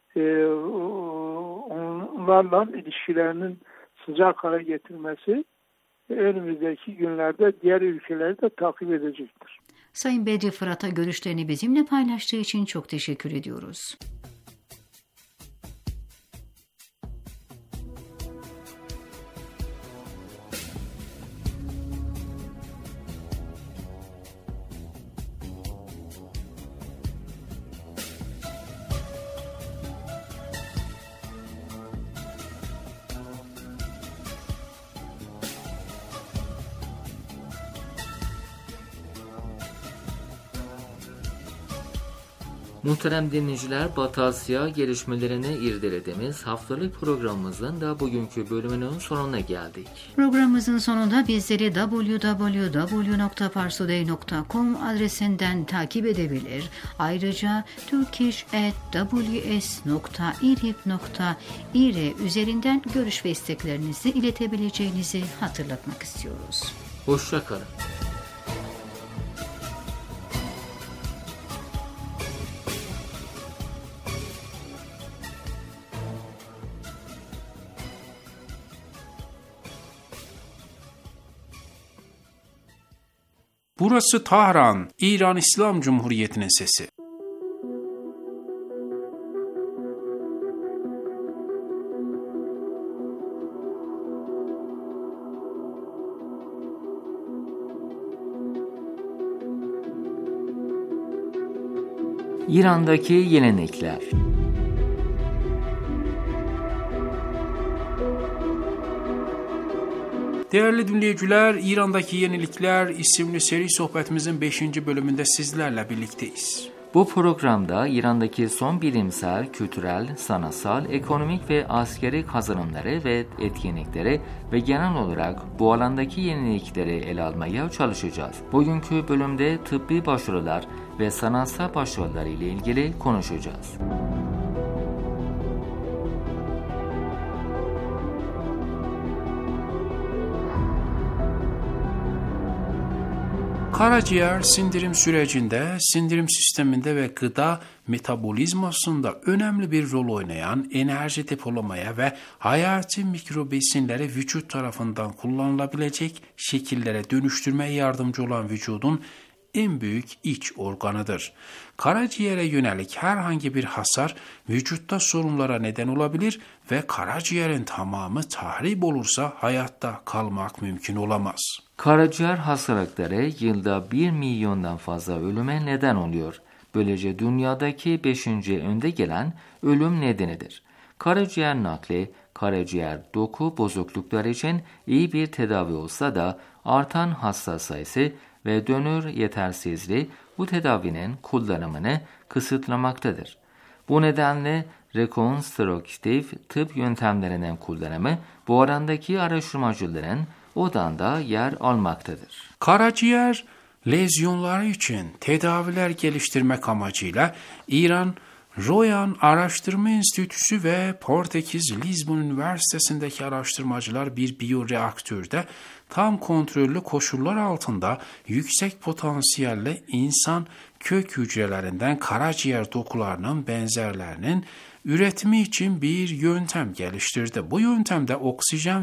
onlarla ilişkilerinin sıcak hale getirmesi önümüzdeki günlerde diğer ülkeleri de takip edecektir. Sayın Bedri Fırat'a görüşlerini bizimle paylaştığı için çok teşekkür ediyoruz. Muhterem dinleyiciler, Batı Asya gelişmelerini irdelediğimiz haftalık programımızın da bugünkü bölümünün sonuna geldik. Programımızın sonunda bizleri www.parstoday.com adresinden takip edebilir. Ayrıca turkish@ws.irib.ir üzerinden görüş ve isteklerinizi iletebileceğinizi hatırlatmak istiyoruz. Hoşça kalın. Burası Tahran, İran İslam Cumhuriyeti'nin sesi. İran'daki yenilikler. Değerli dinleyiciler, İran'daki Yenilikler isimli seri sohbetimizin 5. bölümünde sizlerle birlikteyiz. Bu programda İran'daki son bilimsel, kültürel, sanatsal, ekonomik ve askeri kazanımları ve etkinlikleri ve genel olarak bu alandaki yenilikleri ele almaya çalışacağız. Bugünkü bölümde tıbbi başarılar ve sanatsal başarılar ile ilgili konuşacağız. Karaciğer sindirim sürecinde, sindirim sisteminde ve gıda metabolizmasında önemli bir rol oynayan enerji depolamaya ve hayati mikrobesinleri vücut tarafından kullanılabilecek şekillere dönüştürmeye yardımcı olan vücudun en büyük iç organıdır. Karaciğere yönelik herhangi bir hasar vücutta sorunlara neden olabilir ve karaciğerin tamamı tahrip olursa hayatta kalmak mümkün olamaz. Karaciğer hastalıkları yılda 1 milyondan fazla ölüme neden oluyor. Böylece dünyadaki 5. önde gelen ölüm nedenidir. Karaciğer nakli, karaciğer doku bozuklukları için iyi bir tedavi olsa da artan hasta sayısı ve donör yetersizliği bu tedavinin kullanımını kısıtlamaktadır. Bu nedenle rekonstrüktif tıp yöntemlerinin kullanımı bu alandaki araştırmacıların odağında yer almaktadır. Karaciğer lezyonları için tedaviler geliştirmek amacıyla İran Royan Araştırma Enstitüsü ve Portekiz Lisbon Üniversitesi'ndeki araştırmacılar bir biyoreaktörde tam kontrollü koşullar altında yüksek potansiyelli insan kök hücrelerinden karaciğer dokularının benzerlerinin üretimi için bir yöntem geliştirdi. Bu yöntemde oksijen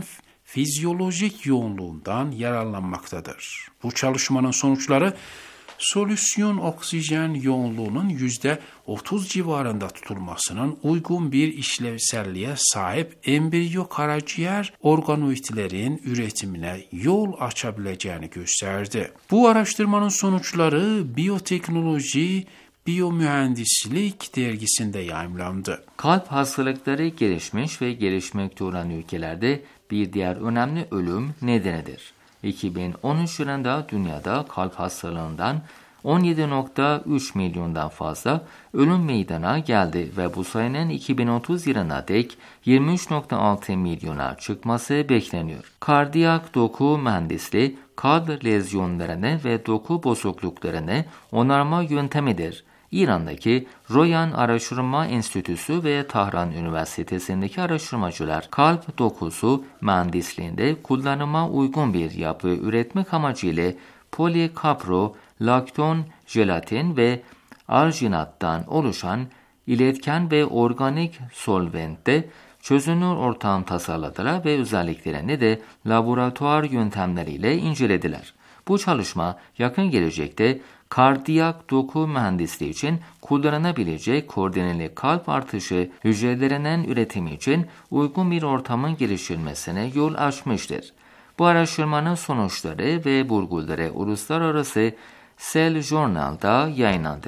fizyolojik yoğunluğundan yararlanmaktadır. Bu çalışmanın sonuçları solüsyon oksijen yoğunluğunun %30 civarında tutulmasının uygun bir işlevselliğe sahip embriyo karaciğer organoidlerin üretimine yol açabileceğini gösterdi. Bu araştırmanın sonuçları Biyoteknoloji, Biyomühendislik dergisinde yayımlandı. Kalp hastalıkları gelişmiş ve gelişmekte olan ülkelerde bir diğer önemli ölüm nedenidir. 2013 yılında dünyada kalp hastalığından 17.3 milyondan fazla ölüm meydana geldi ve bu sayının 2030 yılına dek 23.6 milyona çıkması bekleniyor. Kardiyak doku mühendisliği kalp lezyonlarını ve doku bozukluklarını onarma yöntemidir. İran'daki Royan Araştırma Enstitüsü ve Tahran Üniversitesi'ndeki araştırmacılar kalp dokusu mühendisliğinde kullanıma uygun bir yapı üretmek amacıyla polikapro, lakton, jelatin ve arginattan oluşan iletken ve organik solventte çözünür ortam tasarladılar ve özelliklerini de laboratuvar yöntemleriyle incelediler. Bu çalışma yakın gelecekte kardiyak doku mühendisliği için kullanılabilecek koordineli kalp artışı hücrelerinin üretimi için uygun bir ortamın geliştirilmesine yol açmıştır. Bu araştırmanın sonuçları ve bulguları uluslararası Cell Journal'da yayınlandı.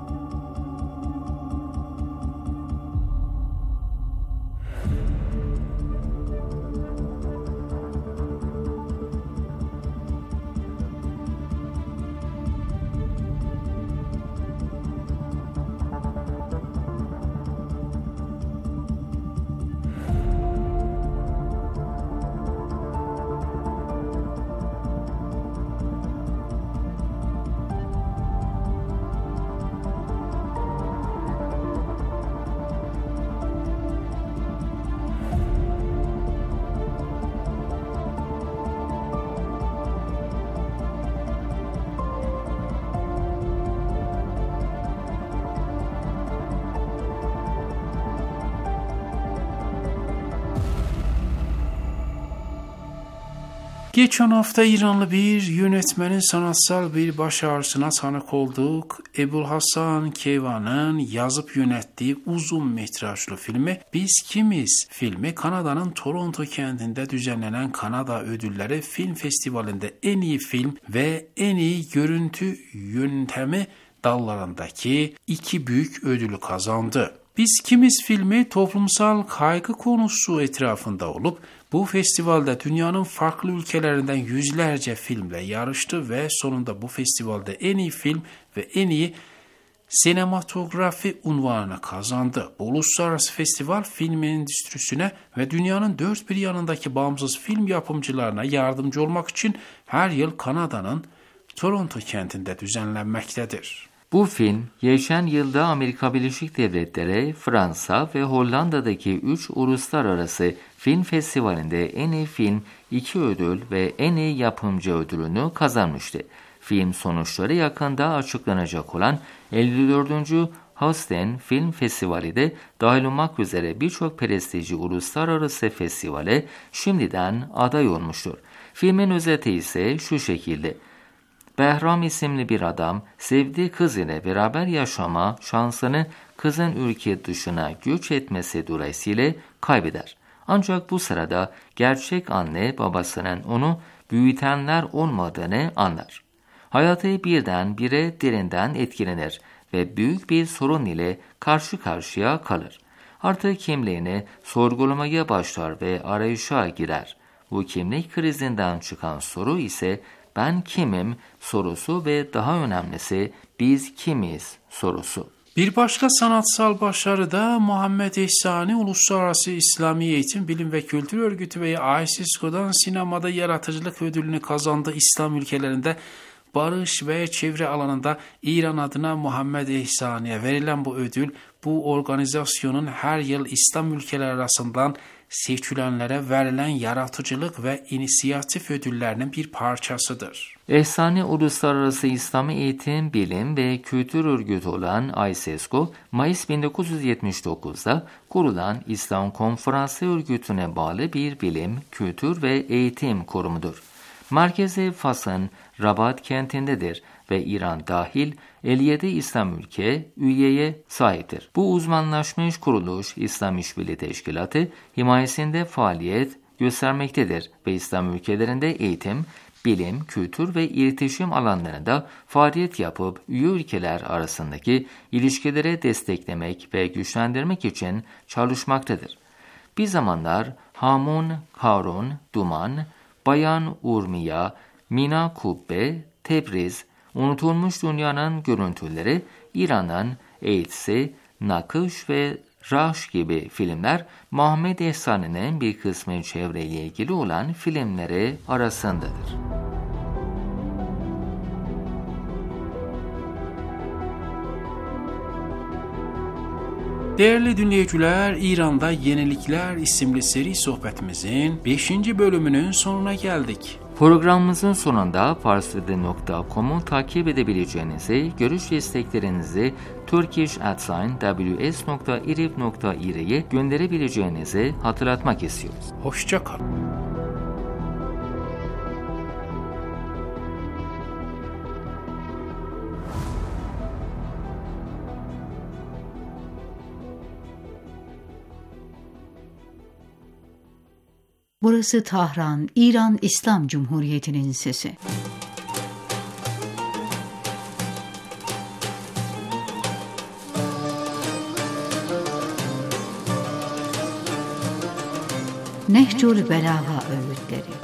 Geçen hafta İranlı bir yönetmenin sanatsal bir başarısına tanık olduk. Ebu'l-Hasan Keyvan'ın yazıp yönettiği uzun metrajlı filmi Biz Kimiz filmi Kanada'nın Toronto kentinde düzenlenen Kanada Ödülleri Film Festivali'nde en iyi film ve en iyi görüntü yöntemi dallarındaki 2 büyük ödülü kazandı. Biz Kimiz filmi toplumsal kaygı konusu etrafında olup bu festivalde dünyanın farklı ülkelerinden yüzlerce filmle yarıştı ve sonunda bu festivalde en iyi film ve en iyi sinematografi unvanını kazandı. Bu uluslararası festival film endüstrisine ve dünyanın dört bir yanındaki bağımsız film yapımcılarına yardımcı olmak için her yıl Kanada'nın Toronto kentinde düzenlenmektedir. Bu film, geçen yılda Amerika Birleşik Devletleri, Fransa ve Hollanda'daki 3 uluslararası film festivalinde en iyi film 2 ödül ve en iyi yapımcı ödülünü kazanmıştı. Film sonuçları yakında açıklanacak olan 54. Houston Film Festivali de dahil olmak üzere birçok prestijli uluslararası festivale şimdiden aday olmuştur. Filmin özeti ise şu şekilde. Behram isimli bir adam sevdiği kız ile beraber yaşama şansını kızın ülke dışına göç etmesi dolayısıyla kaybeder. Ancak bu sırada gerçek anne babasının onu büyütenler olmadığını anlar. Hayatı birdenbire derinden etkilenir ve büyük bir sorun ile karşı karşıya kalır. Artık kimliğini sorgulamaya başlar ve arayışa girer. Bu kimlik krizinden çıkan soru ise ben kimim sorusu ve daha önemlisi biz kimiz sorusu. Bir başka sanatsal başarı da Muhammed İhsani Uluslararası İslami Eğitim, Bilim ve Kültür Örgütü ve ISISCO'dan sinemada yaratıcılık ödülünü kazandı. İslam ülkelerinde barış ve çevre alanında İran adına Muhammed İhsani'ye verilen bu ödül, bu organizasyonun her yıl İslam ülkeleri arasından seçilenlere verilen yaratıcılık ve inisiyatif ödüllerinin bir parçasıdır. Ehsani Uluslararası İslami Eğitim, Bilim ve Kültür Örgütü olan ISESCO, Mayıs 1979'da kurulan İslam Konferansı Örgütü'ne bağlı bir bilim, kültür ve eğitim kurumudur. Merkezi Fas'ın Rabat kentindedir ve İran dahil 57 İslam ülke üyeye sahiptir. Bu uzmanlaşmış kuruluş İslam İşbirliği Teşkilatı himayesinde faaliyet göstermektedir ve İslam ülkelerinde eğitim, bilim, kültür ve iletişim alanlarında faaliyet yapıp üye ülkeler arasındaki ilişkileri desteklemek ve güçlendirmek için çalışmaktadır. Bir zamanlar Hamun, Harun, Duman, Bayan Urmiya, Mina Kubbe, Tebriz, Unutulmuş Dünyanın Görüntüleri, İran'dan Eğitsi, Nakış ve Raş gibi filmler Muhammed Ehsani'nin bir kısmı çevreyle ilgili olan filmleri arasındadır. Değerli dinleyiciler, İran'da Yenilikler isimli seri sohbetimizin 5. bölümünün sonuna geldik. Programımızın sonunda farsvede.com'u takip edebileceğinizi, görüş ve isteklerinizi turkish@ws.irib.ir'ye gönderebileceğinizi hatırlatmak istiyoruz. Hoşça kalın. Burası Tahran, İran İslam Cumhuriyeti'nin sesi. Nehcül Belaga öğütleri.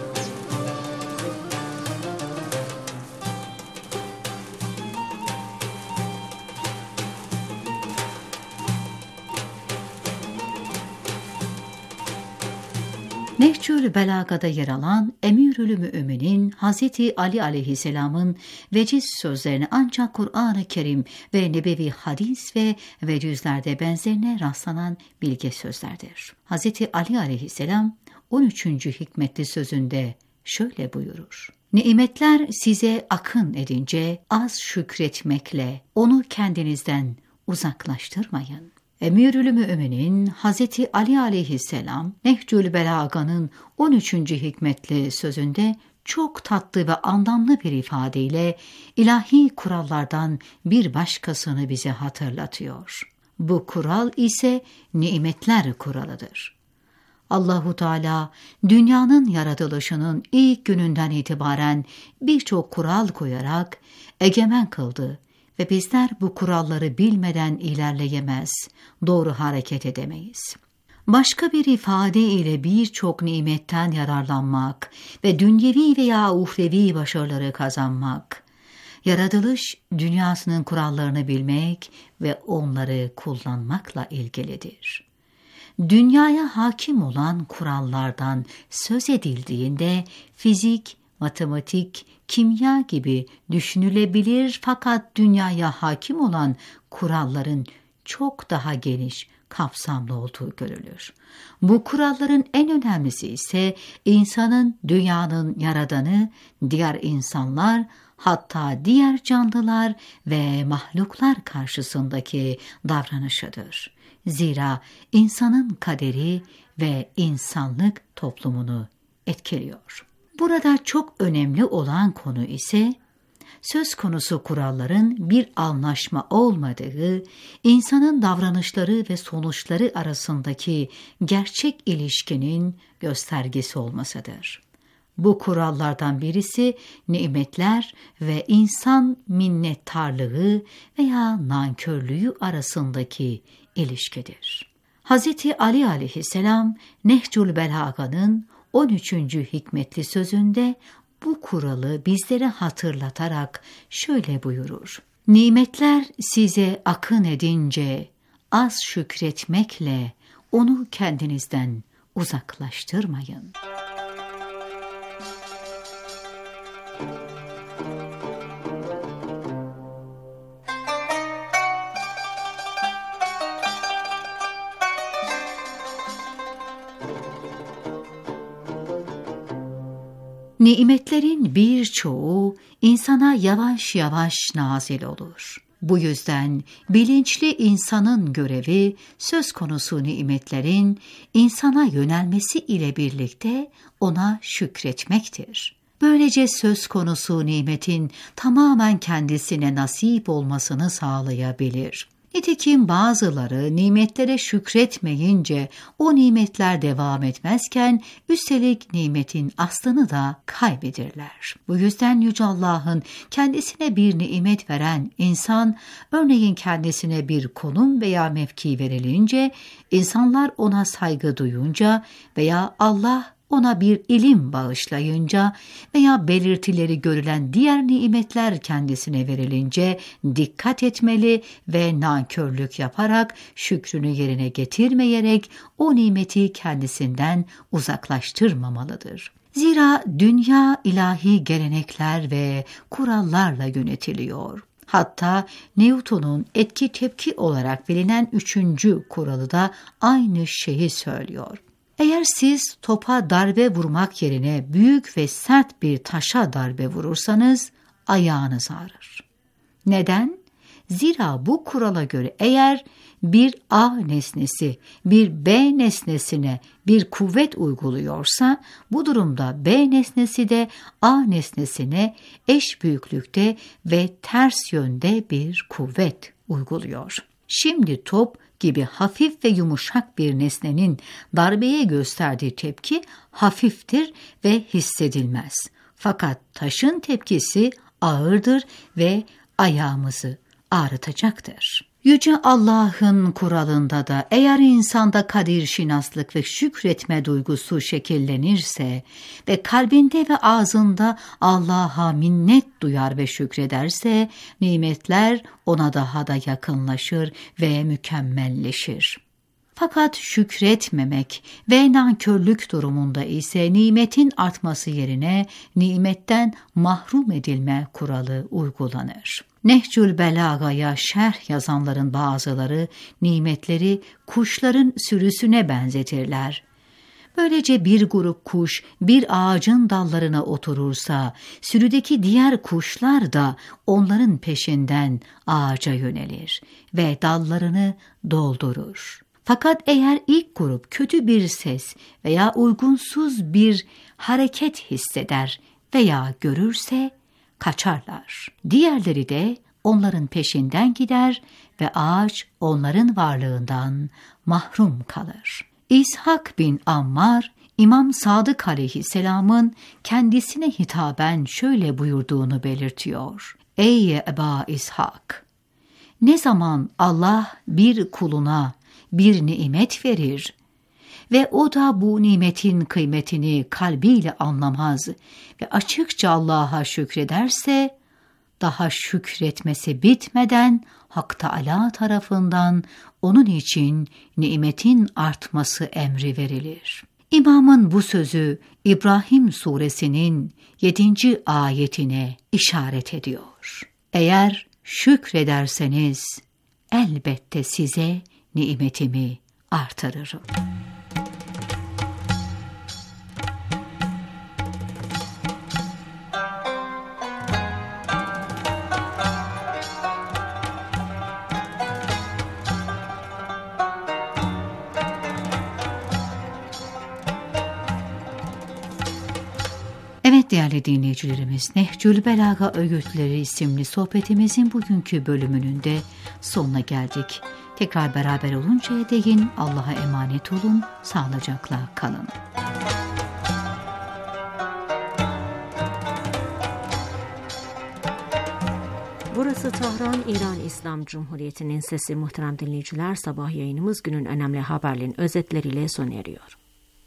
Nehcül Belaga'da yer alan Emirül Müminin Hazreti Ali aleyhisselamın veciz sözlerini ancak Kur'an-ı Kerim ve nebevi hadis ve vecizlerde benzerine rastlanan bilge sözlerdir. Hazreti Ali aleyhisselam 13. hikmetli sözünde şöyle buyurur: Nimetler size akın edince az şükretmekle onu kendinizden uzaklaştırmayın. Emirül Müminin Hazreti Ali aleyhisselam Nehcül Belaga'nın 13. hikmetli sözünde çok tatlı ve anlamlı bir ifadeyle ilahi kurallardan bir başkasını bize hatırlatıyor. Bu kural ise nimetler kuralıdır. Allahu Teala dünyanın yaratılışının ilk gününden itibaren birçok kural koyarak egemen kıldı. Ve bizler bu kuralları bilmeden ilerleyemez, doğru hareket edemeyiz. Başka bir ifade ile birçok nimetten yararlanmak ve dünyevi veya uhrevi başarıları kazanmak, yaratılış dünyasının kurallarını bilmek ve onları kullanmakla ilgilidir. Dünyaya hakim olan kurallardan söz edildiğinde fizik, matematik, kimya gibi düşünülebilir fakat dünyaya hakim olan kuralların çok daha geniş, kapsamlı olduğu görülür. Bu kuralların en önemlisi ise insanın dünyanın yaradanı, diğer insanlar, hatta diğer canlılar ve mahluklar karşısındaki davranışıdır. Zira insanın kaderi ve insanlık toplumunu etkiliyor. Burada çok önemli olan konu ise söz konusu kuralların bir anlaşma olmadığı, insanın davranışları ve sonuçları arasındaki gerçek ilişkinin göstergesi olmasıdır. Bu kurallardan birisi nimetler ve insan minnettarlığı veya nankörlüğü arasındaki ilişkidir. Hazreti Ali aleyhisselam Nehcül Belaga'nın 13. hikmetli sözünde bu kuralı bizlere hatırlatarak şöyle buyurur: Nimetler size akın edince az şükretmekle onu kendinizden uzaklaştırmayın. Nimetlerin birçoğu insana yavaş yavaş nazil olur. Bu yüzden bilinçli insanın görevi söz konusu nimetlerin insana yönelmesi ile birlikte ona şükretmektir. Böylece söz konusu nimetin tamamen kendisine nasip olmasını sağlayabilir. Nitekim bazıları nimetlere şükretmeyince o nimetler devam etmezken üstelik nimetin aslını da kaybederler. Bu yüzden Yüce Allah'ın kendisine bir nimet veren insan, örneğin kendisine bir konum veya mevki verilince, insanlar ona saygı duyunca veya Allah ona bir ilim bağışlayınca veya belirtileri görülen diğer nimetler kendisine verilince dikkat etmeli ve nankörlük yaparak şükrünü yerine getirmeyerek o nimeti kendisinden uzaklaştırmamalıdır. Zira dünya ilahi gelenekler ve kurallarla yönetiliyor. Hatta Newton'un etki tepki olarak bilinen 3. kuralı da aynı şeyi söylüyor. Eğer siz topa darbe vurmak yerine büyük ve sert bir taşa darbe vurursanız ayağınız ağrır. Neden? Zira bu kurala göre eğer bir A nesnesi bir B nesnesine bir kuvvet uyguluyorsa bu durumda B nesnesi de A nesnesine eş büyüklükte ve ters yönde bir kuvvet uyguluyor. Şimdi top gibi hafif ve yumuşak bir nesnenin darbeye gösterdiği tepki hafiftir ve hissedilmez. Fakat taşın tepkisi ağırdır ve ayağımızı ağrıtacaktır. Yüce Allah'ın kuralında da eğer insanda kadir-şinaslık ve şükretme duygusu şekillenirse ve kalbinde ve ağzında Allah'a minnet duyar ve şükrederse nimetler ona daha da yakınlaşır ve mükemmelleşir. Fakat şükretmemek ve nankörlük durumunda ise nimetin artması yerine nimetten mahrum edilme kuralı uygulanır. Nehcül Belaga'ya şerh yazanların bazıları nimetleri kuşların sürüsüne benzetirler. Böylece bir grup kuş bir ağacın dallarına oturursa sürüdeki diğer kuşlar da onların peşinden ağaca yönelir ve dallarını doldurur. Fakat eğer ilk grup kötü bir ses veya uygunsuz bir hareket hisseder veya görürse kaçarlar. Diğerleri de onların peşinden gider ve ağaç onların varlığından mahrum kalır. İshak bin Ammar, İmam Sadık aleyhisselamın kendisine hitaben şöyle buyurduğunu belirtiyor. Ey Eba İshak! Ne zaman Allah bir kuluna bir nimet verir ve o da bu nimetin kıymetini kalbiyle anlamaz ve açıkça Allah'a şükrederse, daha şükretmesi bitmeden Hak Teâlâ tarafından onun için nimetin artması emri verilir. İmamın bu sözü İbrahim suresinin 7. ayetine işaret ediyor. Eğer şükrederseniz elbette size nimetimi artırırım. Evet değerli dinleyicilerimiz, Nehcül Belaga Öğütleri isimli sohbetimizin bugünkü bölümünün de sonuna geldik. Tekrar beraber oluncaya değin Allah'a emanet olun, sağlıcakla kalın. Burası Tahran, İran İslam Cumhuriyeti'nin sesi. Muhterem dinleyiciler, sabah yayınımız günün önemli haberlerin özetleriyle sona eriyor.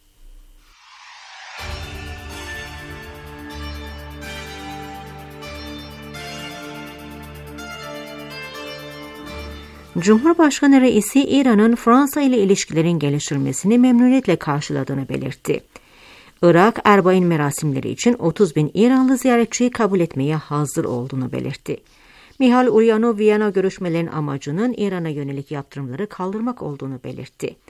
Cumhurbaşkanı Reisi İran'ın Fransa ile ilişkilerin geliştirilmesini memnuniyetle karşıladığını belirtti. Irak, Erbain merasimleri için 30.000 İranlı ziyaretçiyi kabul etmeye hazır olduğunu belirtti. Mihal Ulyanov, Viyana görüşmelerin amacının İran'a yönelik yaptırımları kaldırmak olduğunu belirtti.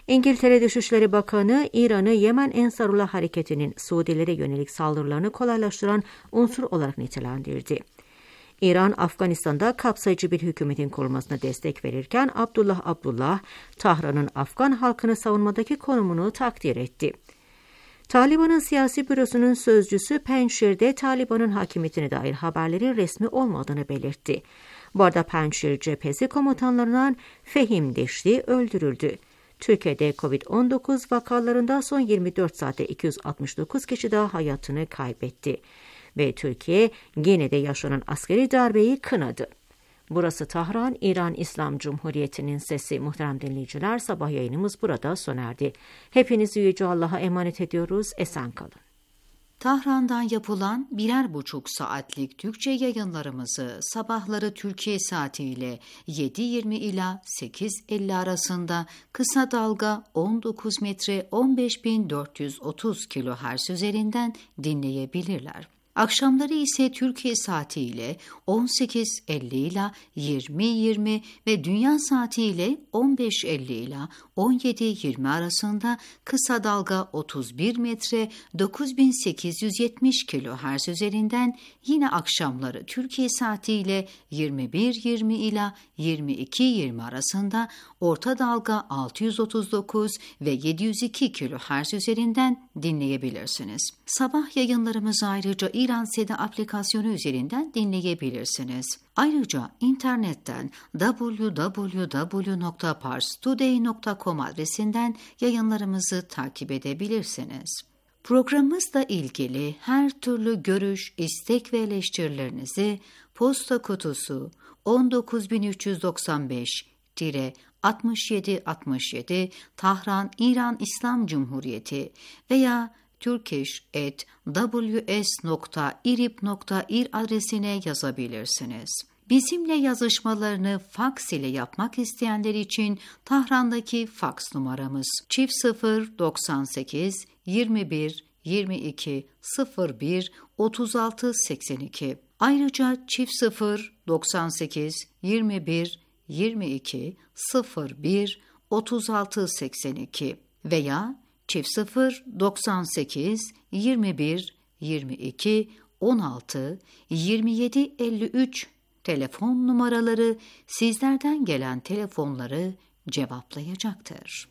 İngiltere Dışişleri Bakanı, İran'ı Yemen Ensarullah hareketinin Suudilere yönelik saldırılarını kolaylaştıran unsur olarak nitelendirdi. İran, Afganistan'da kapsayıcı bir hükümetin kurulmasına destek verirken Abdullah, Tahran'ın Afgan halkını savunmadaki konumunu takdir etti. Taliban'ın siyasi bürosunun sözcüsü Panjshir'de Taliban'ın hakimiyetine dair haberlerin resmi olmadığını belirtti. Bu arada Panjshir cephesi komutanlarından Fehim Deşti öldürüldü. Türkiye'de COVID-19 vakalarında son 24 saatte 269 kişi daha hayatını kaybetti. Ve Türkiye Gine'de yaşanan askeri darbeyi kınadı. Burası Tahran, İran İslam Cumhuriyeti'nin sesi. Muhterem dinleyiciler, sabah yayınımız burada sona erdi. Hepinizi Yüce Allah'a emanet ediyoruz. Esen kalın. Tahran'dan yapılan 1,5 saatlik Türkçe yayınlarımızı sabahları Türkiye saatiyle 7.20 ila 8.50 arasında kısa dalga 19 metre 15.430 kHz üzerinden dinleyebilirler. Akşamları ise Türkiye saatiyle 18.50 ila 20.20 ve dünya saatiyle 15.50 ila 17.20 arasında kısa dalga 31 metre 9870 kHz üzerinden yine akşamları Türkiye saatiyle 21.20 ila 22.20 arasında orta dalga 639 ve 702 kHz üzerinden dinleyebilirsiniz. Sabah yayınlarımızı ayrıca İran Seda aplikasyonu üzerinden dinleyebilirsiniz. Ayrıca internetten www.parstoday.com adresinden yayınlarımızı takip edebilirsiniz. Programımızla ilgili her türlü görüş, istek ve eleştirilerinizi posta kutusu 19395-6767 Tahran, İran İslam Cumhuriyeti veya turkish@ws.irib.ir adresine yazabilirsiniz. Bizimle yazışmalarını faks ile yapmak isteyenler için Tahran'daki faks numaramız 0098 21 22 01 36 82. Ayrıca 0098 21 22 01 36 82 veya 0098 21 22 16 27 53 telefon numaraları sizlerden gelen telefonları cevaplayacaktır.